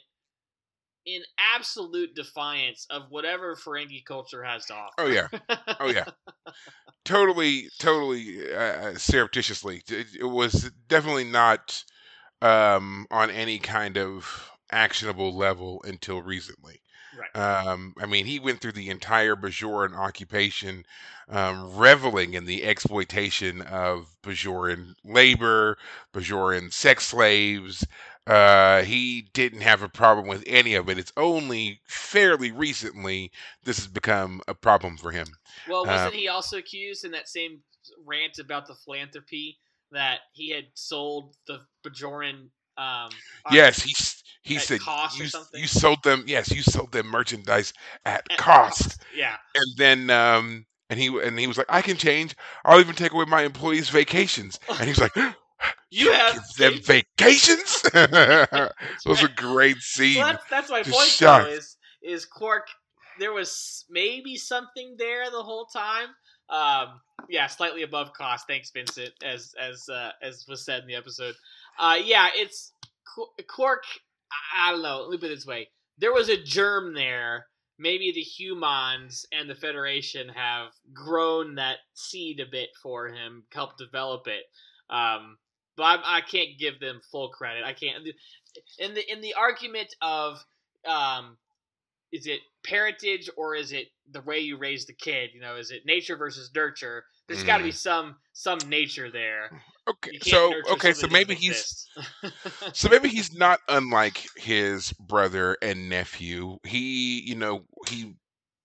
in absolute defiance of whatever Ferengi culture has to Oh yeah. offer. Oh yeah. Totally, totally uh, surreptitiously. It, it was definitely not um, on any kind of actionable level until recently. Right. Um, I mean, he went through the entire Bajoran occupation, um, reveling in the exploitation of Bajoran labor, Bajoran sex slaves. Uh, he didn't have a problem with any of it. It's only fairly recently this has become a problem for him. Well, Um, wasn't he also accused in that same rant about the philanthropy that he had sold the Bajoran um, Yes, he s- he at said cost or you s- something? you sold them. Yes, you sold them merchandise at At cost, cost, yeah. and then um and he and he was like, I can change. I'll even take away my employees' vacations. And he was like, You you have give them vacations? It That's was right. a great Well, scene. that's that's my Just point though. shocked. Is is Quark? There was maybe something there the whole time. Um, yeah, slightly above cost. Thanks, Vincent, as as uh, as was said in the episode. Uh, yeah, it's Qu- Quark. I, I don't know. Let me put it this way: there was a germ there. Maybe the humans and the Federation have grown that seed a bit for him, helped develop it. Um, but I, I can't give them full credit. I can't in the in the argument of um, is it parentage or is it the way you raise the kid? You know, is it nature versus nurture? There's got to be Mm. some some nature there. Okay, You can't so nurture okay, so something that doesn't maybe he's exist. so maybe he's not unlike his brother and nephew. He, you know, he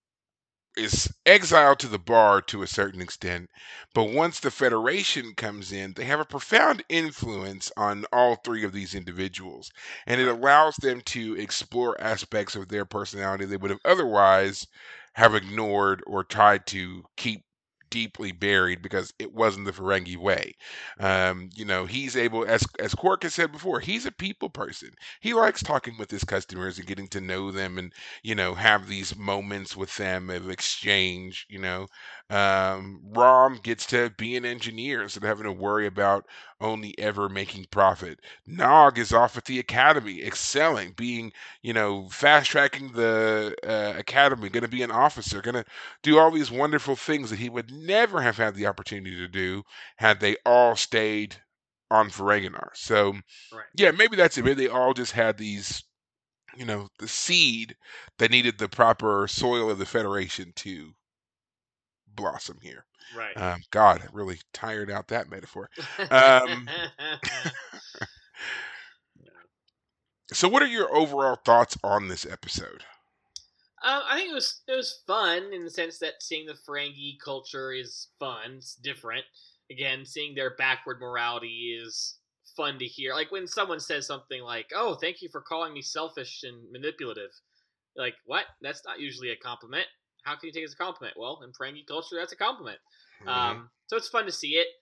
is exiled to the bar to a certain extent, but once the Federation comes in, they have a profound influence on all three of these individuals, and it Right. allows them to explore aspects of their personality they would have otherwise have ignored or tried to keep deeply buried because it wasn't the Ferengi way. Right. Um, you know, he's able, as as Quark has said before, he's a people person. He likes talking with his customers and getting to know them and you know, have these moments with them of exchange, you know. Um, Rom gets to be an engineer instead of having to worry about only ever making profit. Nog is off at the academy, excelling, being, you know, fast tracking the uh, academy, going to be an officer, going to do all these wonderful things that he would never have had the opportunity to do had they all stayed on Ferenginar. So, Right. yeah, maybe that's it. Maybe they all just had these you know, the seed that needed the proper soil of the Federation to blossom here. Right. Um, God, I really tired out that metaphor. Um, so, what are your overall thoughts on this episode? Um, I think it was it was fun in the sense that seeing the Ferengi culture is fun. It's different. again, seeing their backward morality is fun to hear. Like when someone says something like, "Oh, thank you for calling me selfish and manipulative." Like, what? That's not usually a compliment. How can you take it as a compliment? Well, in Ferengi culture, that's a compliment. Mm-hmm. Um, so it's fun to see it.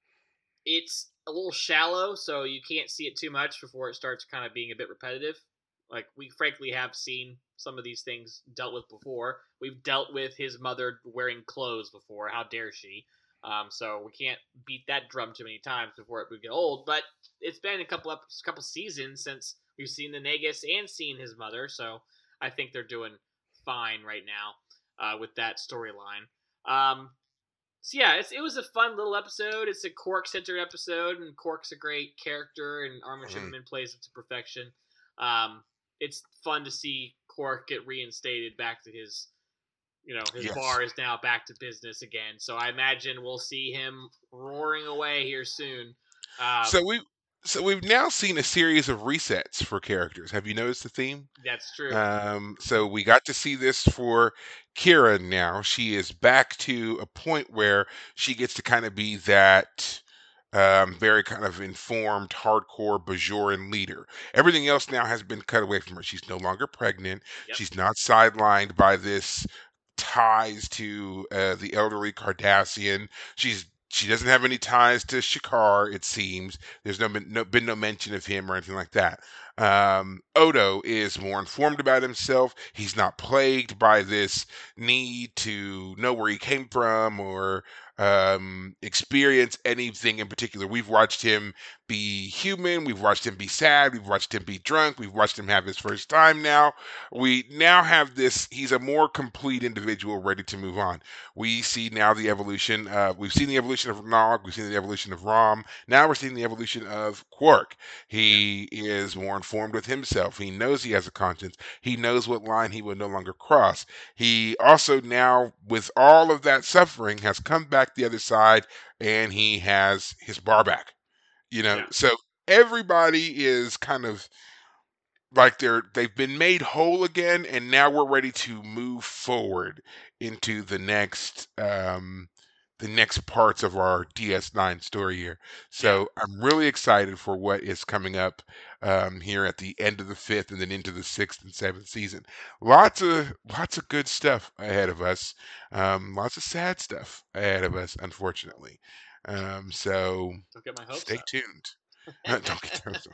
It's a little shallow, so you can't see it too much before it starts kind of being a bit repetitive. Like, we frankly have seen some of these things dealt with before. We've dealt with his mother wearing clothes before. How dare she? Um, so we can't beat that drum too many times before it would get old. But it's been a couple up, couple seasons since we've seen the Nagus and seen his mother, so I think they're doing fine right now uh, with that storyline. Um, so yeah, it's, it was a fun little episode. It's a Quark centered episode, and Quark's a great character, and Armin Mm-hmm. Shimmerman plays it to perfection. Um, it's fun to see Quark get reinstated back to his, you know, his Yes. bar is now back to business again. So I imagine we'll see him roaring away here soon. Um, So we so we've now seen a series of resets for characters. Have you noticed the theme? that's true. Um, so we got to see this for Kira now. She is back to a point where she gets to kind of be that um, very kind of informed, hardcore Bajoran leader. Everything else now has been cut away from her. She's no longer pregnant. Yep. She's not sidelined by this ties to uh, the elderly Cardassian. She's she doesn't have any ties to Shakar, it seems. There's no, no been no mention of him or anything like that. Um, Odo is more informed about himself. He's not plagued by this need to know where he came from or um, experience anything in particular. We've watched him be human. We've watched him be sad. We've watched him be drunk. We've watched him have his first time now. We now have this, he's a more complete individual ready to move on. We see now the evolution, uh, we've seen the evolution of Nog, we've seen the evolution of Rom. Now we're seeing the evolution of Quark. He yeah. is more informed with himself. He knows he has a conscience. He knows what line he will no longer cross. He also now, with all of that suffering, has come back the other side and he has his bar back. You know, yeah. So everybody is kind of like they're they've been made whole again, and now we're ready to move forward into the next um the next parts of our D S nine story here. So yeah. I'm really excited for what is coming up um here at the end of the fifth and then into the sixth and seventh season. Lots of lots of good stuff ahead of us. Um lots of sad stuff ahead of us, unfortunately. Um so Don't get my hopes stay up. tuned. Don't get those.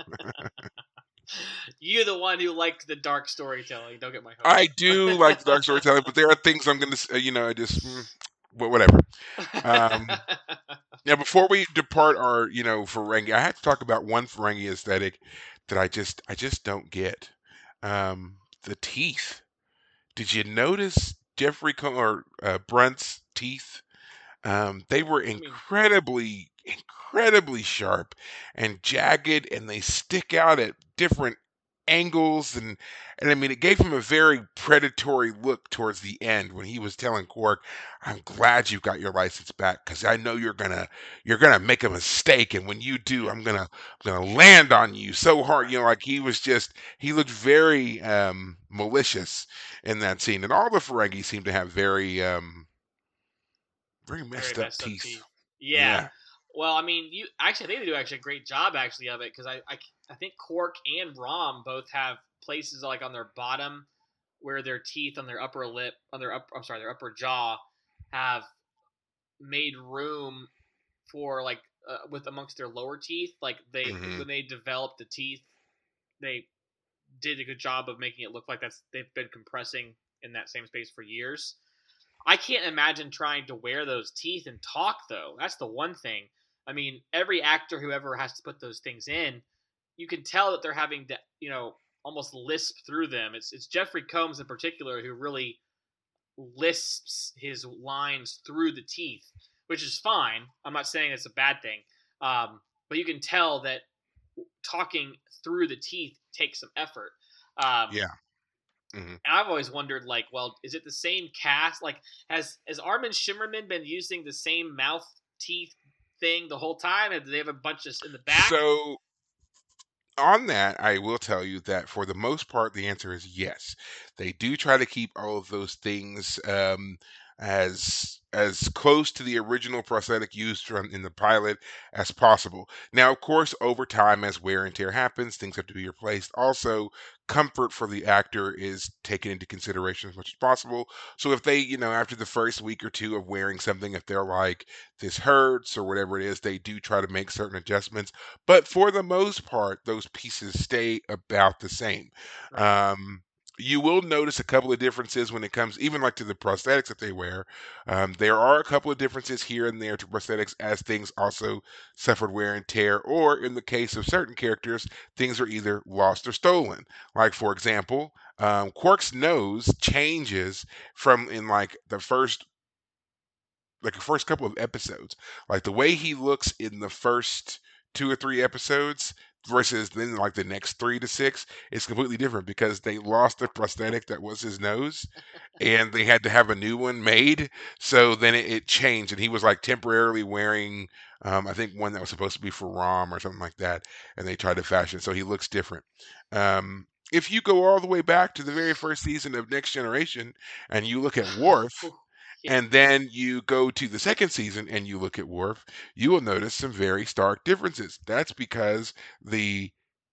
You're the one who liked the dark storytelling. Don't get my hopes I up. do like the dark storytelling, but there are things I'm going to, you know, I just, mm, whatever. Um, now, before we depart our, you know, Ferengi, I have to talk about one Ferengi aesthetic that I just, I just don't get. Um, the teeth. Did you notice Jeffrey Co- or uh, Brent's teeth? Um, they were incredibly, incredibly sharp and jagged, and they stick out at different angles, and and I mean, it gave him a very predatory look towards the end when he was telling Quark, "I'm glad you got your license back because I know you're gonna you're gonna make a mistake, and when you do, I'm gonna I'm gonna land on you so hard." You know, like he was just he looked very um, malicious in that scene, and all the Ferengi seem to have very um, very messed, Very up, messed teeth. up teeth. Yeah. Yeah. Well, I mean, you actually I think they do actually a great job actually of it because I, I I think Quark and Rom both have places like on their bottom where their teeth on their upper lip on their up I'm sorry their upper jaw have made room for like uh, with amongst their lower teeth. Like they Mhm. when they developed the teeth, they did a good job of making it look like that's they've been compressing in that same space for years. I can't imagine trying to wear those teeth and talk, though. That's the one thing. I mean, every actor who ever has to put those things in, you can tell that they're having to, you know, almost lisp through them. It's it's Jeffrey Combs in particular who really lisps his lines through the teeth, which is fine. I'm not saying it's a bad thing, um, but you can tell that talking through the teeth takes some effort. Um, Yeah. Mhm. And I've always wondered, like, well, is it the same cast? Like, has has Armin Shimmerman been using the same mouth teeth thing the whole time? And do they have a bunch of in the back? So on that, I will tell you that for the most part, the answer is yes. They do try to keep all of those things um, as as close to the original prosthetic used from in the pilot as possible. Now, of course, over time, as wear and tear happens, things have to be replaced. Also, comfort for the actor is taken into consideration as much as possible. So if they, you know, after the first week or two of wearing something, if they're like, this hurts or whatever it is, they do try to make certain adjustments. But for the most part, those pieces stay about the same. Right. Um, you will notice a couple of differences when it comes, even like to the prosthetics that they wear. Um, there are a couple of differences here and there to prosthetics as things also suffered wear and tear, or in the case of certain characters, things are either lost or stolen. Like, for example, um, Quark's nose changes from in like the first like the first couple of episodes. Like the way he looks in the first two or three episodes versus then like the next three to six is completely different because they lost the prosthetic that was his nose and they had to have a new one made. So then it, it changed and he was like temporarily wearing um, I think one that was supposed to be for Rom or something like that, and they tried to fashion so he looks different. Um, if you go all the way back to the very first season of Next Generation and you look at Worf, Yeah. and then you go to the second season and you look at Worf, you will notice some very stark differences. That's because the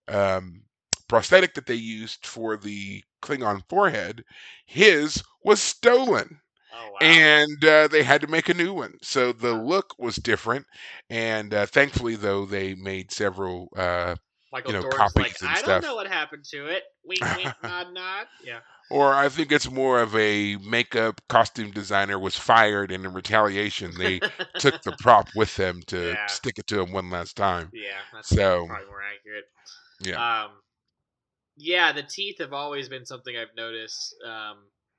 um, prosthetic that they used for the Klingon forehead, his was stolen. Oh wow. And uh, they had to make a new one. So the Wow. look was different. And uh, thankfully, though, they made several, uh, Michael you know, Dorn's like, copies and I don't stuff. know what happened to it. Wink, wink, nod, nod. Yeah. Or I think it's more of a makeup costume designer was fired, and in retaliation, they took the prop with them to Yeah. stick it to him one last time. Yeah, that's So, probably more accurate. yeah. Um, yeah, the teeth have always been something I've noticed, um,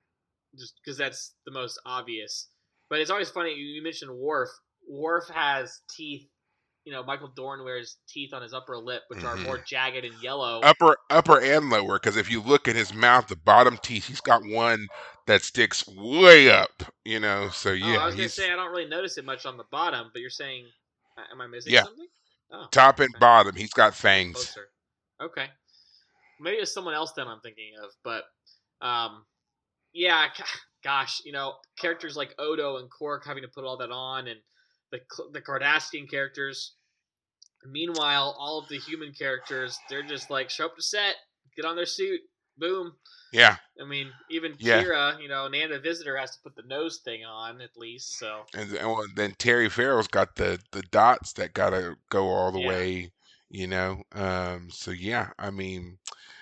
just because that's the most obvious. But it's always funny. You mentioned Worf. Worf has teeth. You know, Michael Dorn wears teeth on his upper lip, which are hmm more jagged and yellow. Upper, upper and lower, because if you look at his mouth, the bottom teeth, he's got one that sticks way up. You know, so Oh, I yeah, was gonna he's say I don't really notice it much on the bottom, but you're saying, uh, am I missing yeah, something? Oh, top and okay. bottom, he's got Let me get fangs. closer. Okay, maybe it's someone else then I'm thinking of, but um, yeah, gosh, you know, characters like Odo and Quark having to put all that on, and the the Cardassian characters. Meanwhile, all of the human characters, they're just like show up to set, get on their suit, boom. Yeah, I mean, even yeah. Kira, you know, Nana Visitor has to put the nose thing on at least. So And, and well, then Terry Farrell's got the the dots that gotta go all the yeah, way, you know. Um, so yeah, I mean,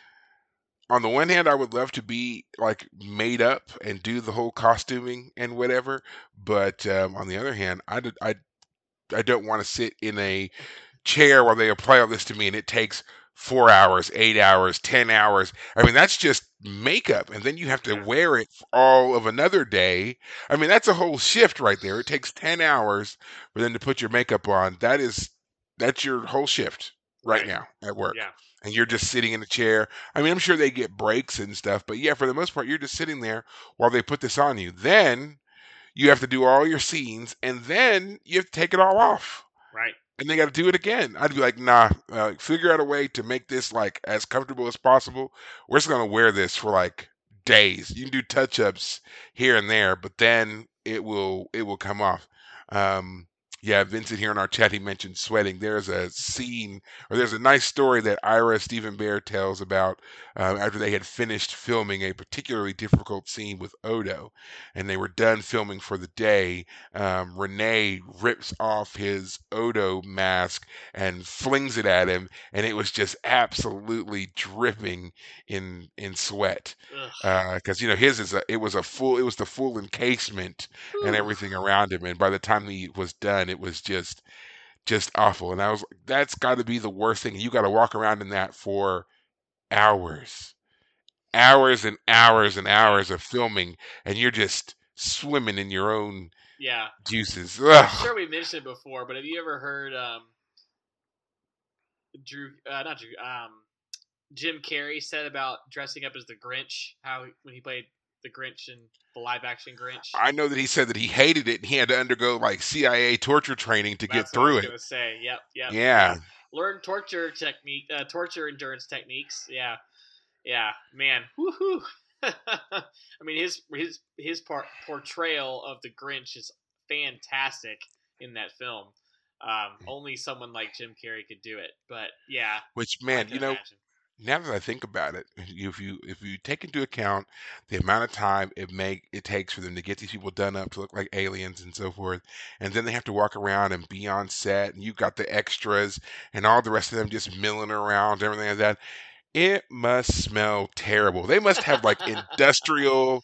on the one hand, I would love to be like made up and do the whole costuming and whatever, but um, on the other hand, I did, I I don't want to sit in a chair while they apply all this to me and it takes four hours, eight hours, ten hours. I mean, that's just makeup. And then you have to yeah, wear it for all of another day. I mean, that's a whole shift right there. It takes ten hours for them to put your makeup on. That is, that's your whole shift right right, now at work. yeah, And you're yeah, just sitting in a chair. I mean, I'm sure they get breaks and stuff, but yeah, for the most part, you're just sitting there while they put this on you. Then you have to do all your scenes and then you have to take it all off right, and they got to do it again. I'd be like, nah, uh, figure out a way to make this like as comfortable as possible. We're just gonna wear this for like days. You can do touch ups here and there, but then it will it will come off. Um, yeah, Vincent here in our chat, he mentioned sweating. There's a scene, or there's a nice story that Ira Stephen Bear tells about um, after they had finished filming a particularly difficult scene with Odo, and they were done filming for the day. Um, Renee rips off his Odo mask and flings it at him, and it was just absolutely dripping in in sweat. ugh, Because you know his is a it was a full it was the full encasement and whew, everything around him, and by the time he was done, it was just just awful. And I was like, that's got to be the worst thing. You got to walk around in that for hours, hours and hours and yeah, hours of filming, and you're just swimming in your own yeah. juices. I'm Ugh. sure we mentioned it before, but have you ever heard um, Drew? Uh, not Drew. Um, Jim Carrey said about dressing up as the Grinch. How when he played the Grinch in the live action Grinch. I know that he said that he hated it and he had to undergo like C I A torture training to get That's what I through was it. gonna say. Yep, yep, Yeah. yep. Learn torture technique, uh, torture endurance techniques. Yeah, yeah, man. Woohoo! I mean, his his his part portrayal of the Grinch is fantastic in that film. Um, only someone like Jim Carrey could do it. But yeah, Which, I man, can you know, imagine. now that I think about it, if you if you take into account the amount of time it make it takes for them to get these people done up to look like aliens and so forth, and then they have to walk around and be on set, and you got the extras and all the rest of them just milling around, everything like that. It must smell terrible. They must have like industrial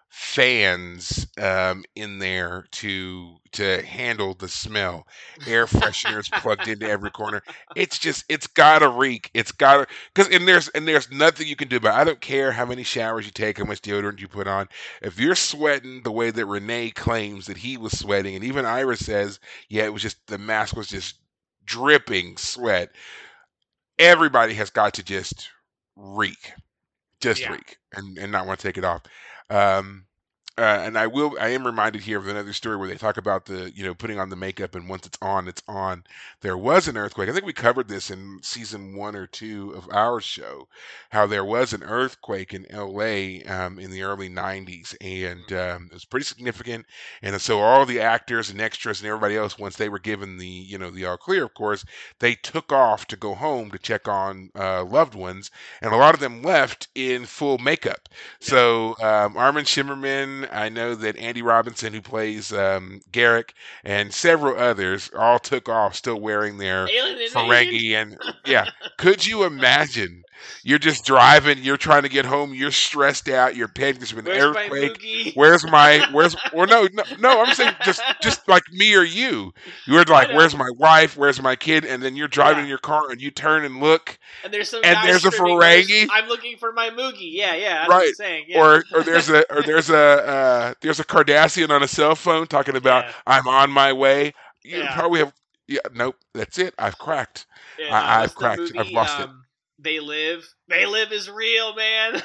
fans um, in there to to handle the smell. Air fresheners plugged into every corner. It's just it's gotta reek. It's gotta because and there's and there's nothing you can do about it. I don't care how many showers you take, how much deodorant you put on. If you're sweating the way that Renee claims that he was sweating, and even Ira says, yeah, it was just the mask was just dripping sweat. Everybody has got to just reek just Yeah. reek and, and not want to take it off. Um, uh, and I will. I am reminded here of another story where they talk about the, you know, putting on the makeup, and once it's on, it's on. There was an earthquake. I think we covered this in season one or two of our show, how there was an earthquake in L A um, in the early nineties, and um, it was pretty significant. And so all the actors and extras and everybody else, once they were given the, you know, the all clear, of course, they took off to go home to check on uh, loved ones, and a lot of them left in full makeup. So um, Armin Shimmerman, I know that Andy Robinson, who plays um, Garrick, and several others all took off still wearing their Alien invasion. Ferengi. And yeah, could you imagine? You're just driving, you're trying to get home, you're stressed out, you're panicked, there's been an Where's my earthquake. Moogie? Where's my where's or no no no I'm saying just just like me or you. You're like, know. where's my wife? Where's my kid? And then you're driving Yeah. in your car and you turn and look, And there's some and guy there's a screaming, "Where's- Ferengi?" I'm looking for my Moogie. Yeah, yeah. That's what Right. I'm saying. Yeah. Or or there's a or there's a uh, there's a Cardassian on a cell phone talking about Yeah. I'm on my way. You Yeah. probably have yeah nope that's it. I've cracked. Yeah, I, uh, I've what's the cracked. movie? I've lost it. um, They Live. They Live is real, man.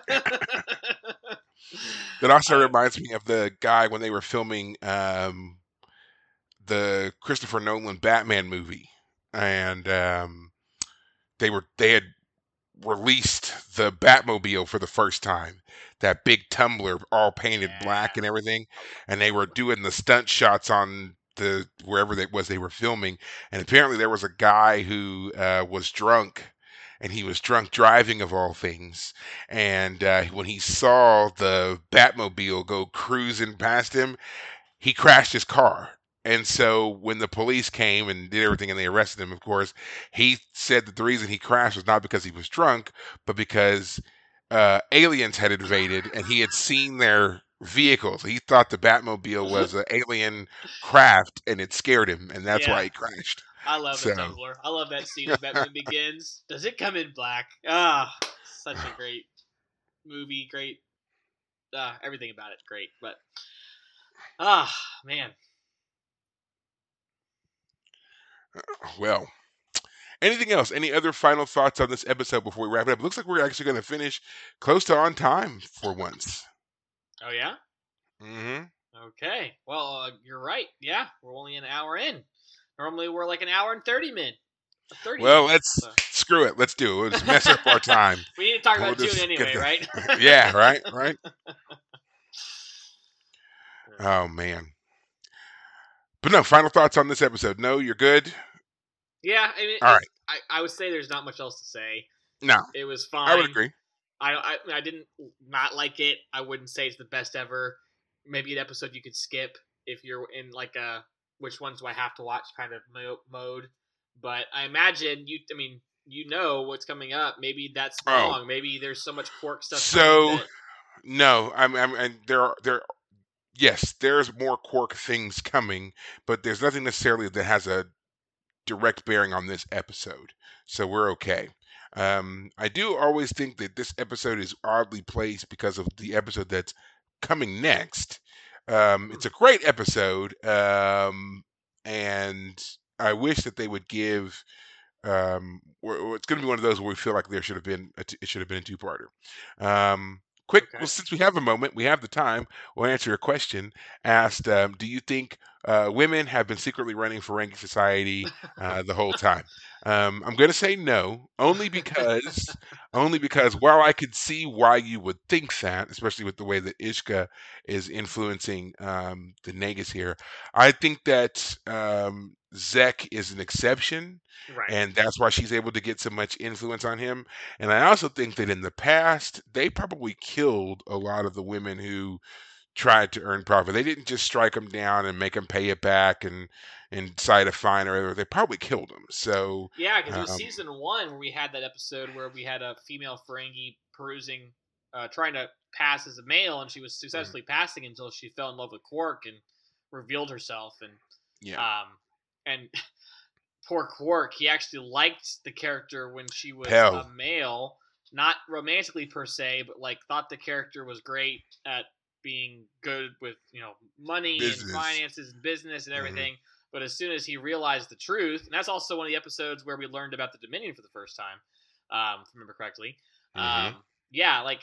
That also Uh, reminds me of the guy when they were filming um, the Christopher Nolan Batman movie, and um, they were they had released the Batmobile for the first time. That big tumbler, all painted black Yeah. and everything, and they were doing the stunt shots on the wherever it was they were filming. And apparently there was a guy who uh, was drunk, and he was drunk driving of all things. And uh, when he saw the Batmobile go cruising past him, he crashed his car. And so when the police came and did everything and they arrested him, of course, he said that the reason he crashed was not because he was drunk, but because uh, aliens had invaded and he had seen their vehicles. He thought the Batmobile was an alien craft and it scared him, and that's Yeah. why he crashed. I love So- the tumbler. I love that scene of Batman Begins. Does it come in black? Ah, such a great movie. Great. Uh, everything about it great. But ah, man. Well, anything else? Any other final thoughts on this episode before we wrap it up? It looks like we're actually going to finish close to on time for once. Oh yeah. hmm Okay. Well, uh, you're right. Yeah, we're only an hour in. Normally we're like an hour and thirty min. thirty Well, minutes, let's so. screw it. Let's do it. Let's mess up our time. We need to talk We'll about Dune just get anyway, the- right? Yeah, right, right. Oh man. But no, final thoughts on this episode. No, you're good. Yeah, I mean, All it's- I, I would say there's not much else to say. No, It was fine. I would agree. I, I I didn't not like it. I wouldn't say it's the best ever. Maybe an episode you could skip if you're in like a which ones do I have to watch kind of mo- mode. But I imagine you. I mean, you know what's coming up. Maybe that's Oh. wrong. Maybe there's so much Quark stuff. So- coming that- No, I'm, I'm and there are there. Yes, there's more Quark things coming, but there's nothing necessarily that has a direct bearing on this episode, so we're okay. Um, I do always think that this episode is oddly placed because of the episode that's coming next. Um, it's a great episode, um, and I wish that they would give. Um, or, or it's going to be one of those where we feel like there should have been a t- it should have been a two-parter. Um, quick, Okay. well, since we have a moment, we have the time. We'll answer a question asked. Um, do you think uh, women have been secretly running Ferengi society uh, the whole time. Um, I'm going to say no, only because only because while I could see why you would think that, especially with the way that Ishka is influencing um, the Nagus here, I think that um, Zek is an exception, Right. and that's why she's able to get so much influence on him. And I also think that in the past, they probably killed a lot of the women who tried to earn profit. They didn't just strike them down and make them pay it back and and cite a fine or whatever. They probably killed them. So, Yeah, because it was um, season one where we had that episode where we had a female Ferengi perusing, uh, trying to pass as a male, and she was mhm, successfully passing until she fell in love with Quark and revealed herself. And yeah, um, and poor Quark, he actually liked the character when she was a Pell. male, not romantically per se, but like thought the character was great at being good with, you know, money and Business. finances and business and Hmm. everything. But as soon as he realized the truth, and that's also one of the episodes where we learned about the Dominion for the first time, um, if I remember correctly. Hmm. Um, yeah, like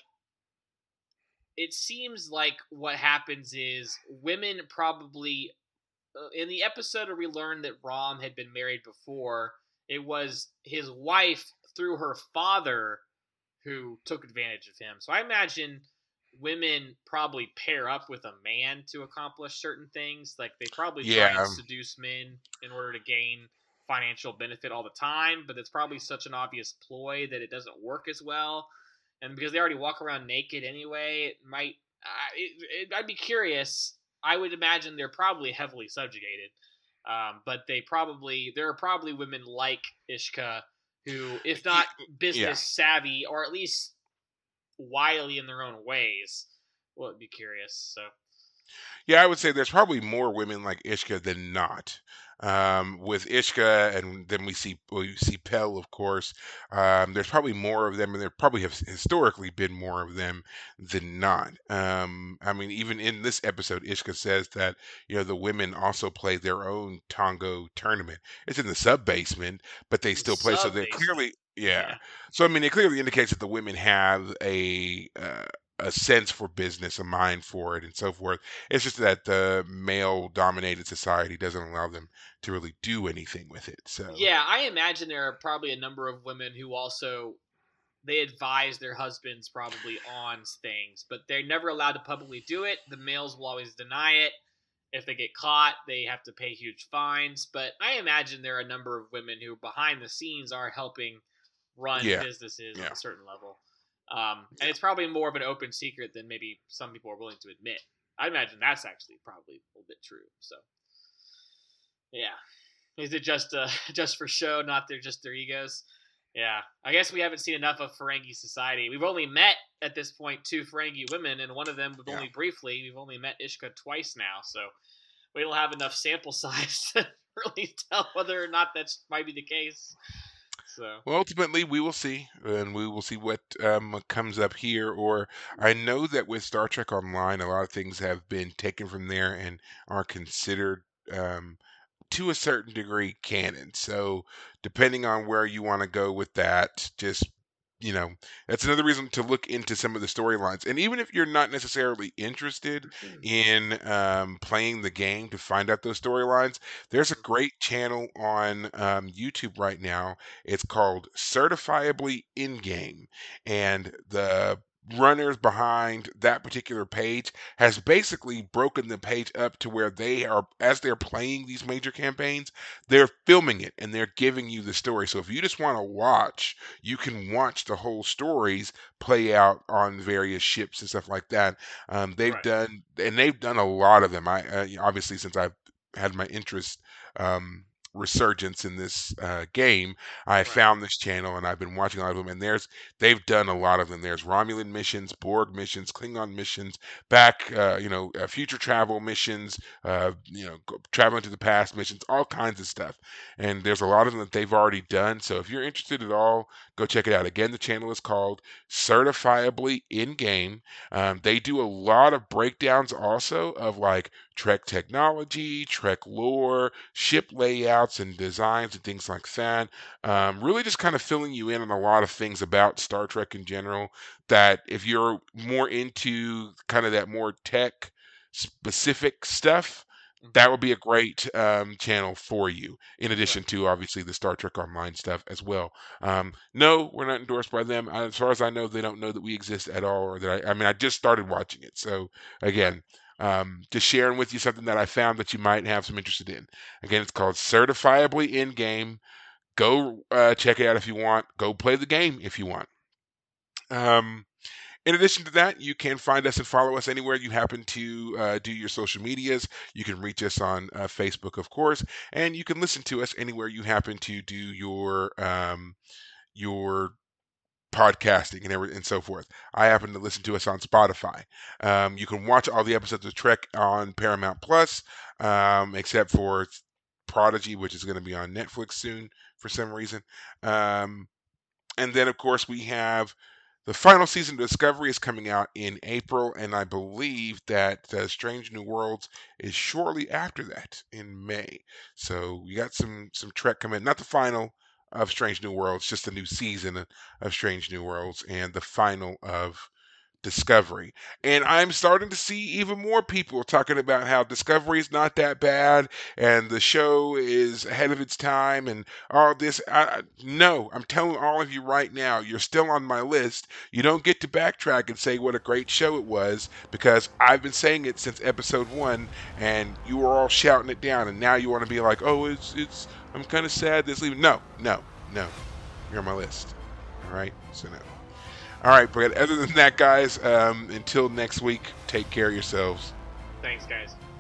it seems like what happens is women probably uh, in the episode where we learned that Rom had been married before, it was his wife through her father who took advantage of him. So I imagine women probably pair up with a man to accomplish certain things. Like they probably try and Yeah, seduce men in order to gain financial benefit all the time, but it's probably such an obvious ploy that it doesn't work as well. And because they already walk around naked anyway, it might. Uh, it, it, I'd be curious. I would imagine they're probably heavily subjugated, um, but they probably there are probably women like Ishka who, if not y- yeah. business savvy, or at least wily in their own ways, will be curious. So Yeah, I would say there's probably more women like Ishka than not. Um, with Ishka, and then we see we see Pell, of course. Um, there's probably more of them, and there probably have historically been more of them than not. Um, I mean, even in this episode, Ishka says that you know the women also play their own Tongo tournament. It's in the sub basement, but they the still play. So sub they're basement, clearly, yeah. yeah, So I mean, it clearly indicates that the women have a uh, a sense for business, a mind for it, and so forth. It's just that the male dominated society doesn't allow them to really do anything with it. So, yeah. I imagine there are probably a number of women who also they advise their husbands probably on things, but they're never allowed to publicly do it. The males will always deny it. If they get caught, they have to pay huge fines. But I imagine there are a number of women who, behind the scenes, are helping run yeah, businesses on yeah, a certain level. Um, and yeah. it's probably more of an open secret than maybe some people are willing to admit. I imagine that's actually probably a little bit true. So, yeah. Is it just uh, just for show, not their just their egos? Yeah, I guess we haven't seen enough of Ferengi society. We've only met at this point two Ferengi women, and one of them we've Yeah. only briefly. We've only met Ishka twice now, so we don't have enough sample size to really tell whether or not that's might be the case. So Well, ultimately, we will see, and we will see what um, comes up here. Or I know that with Star Trek Online, a lot of things have been taken from there and are considered um, to a certain degree canon. So depending on where you want to go with that, just you know, that's another reason to look into some of the storylines. And even if you're not necessarily interested in um, playing the game to find out those storylines, there's a great channel on um, YouTube right now. It's called Certifiably In Game, and the runners behind that particular page has basically broken the page up to where they are, as they're playing these major campaigns, they're filming it and they're giving you the story. So if you just want to watch, you can watch the whole stories play out on various ships and stuff like that. Um, they've right, done, and they've done a lot of them. I uh, obviously, since I've had my interest um, resurgence in this uh, game, I right, found this channel and I've been watching a lot of them. And there's they've done a lot of them. There's Romulan missions, Borg missions, Klingon missions, back uh, you know uh, future travel missions, uh, you know go, traveling to the past missions, all kinds of stuff. And there's a lot of them that they've already done. So if you're interested at all, go check it out. Again, the channel is called Certifiably In Game. Um, they do a lot of breakdowns also of like Trek technology, Trek lore, ship layouts and designs and things like that. Um, really just kind of filling you in on a lot of things about Star Trek in general. That if you're more into kind of that more tech specific stuff, that would be a great um, channel for you, in addition right. to obviously the Star Trek Online stuff as well. Um, no, we're not endorsed by them. As far as I know, they don't know that we exist at all, or that I, I mean, I just started watching it. So again, um, just sharing with you something that I found that you might have some interest in. Again, it's called Certifiably In Game. Go uh, check it out if you want. Go play the game if you want. Um, In addition to that, you can find us and follow us anywhere you happen to uh, do your social medias. You can reach us on uh, Facebook, of course, and you can listen to us anywhere you happen to do your um, your podcasting and every, and so forth. I happen to listen to us on Spotify. Um, you can watch all the episodes of Trek on Paramount Plus, um, except for Prodigy, which is going to be on Netflix soon for some reason. Um, and then, of course, we have the final season of Discovery is coming out in April, and I believe that uh, Strange New Worlds is shortly after that in May. So we got some some Trek coming. Not the final of Strange New Worlds, just the new season of Strange New Worlds and the final of Discovery. And I'm starting to see even more people talking about how Discovery is not that bad and the show is ahead of its time and all this. I, no, I'm telling all of you right now, you're still on my list. You don't get to backtrack and say what a great show it was, because I've been saying it since episode one and you were all shouting it down, and now you want to be like, oh, it's, it's, I'm kind of sad this leaving. No, no, no. You're on my list. All right? So no. All right, but other than that, guys, um, until next week, take care of yourselves. Thanks, guys.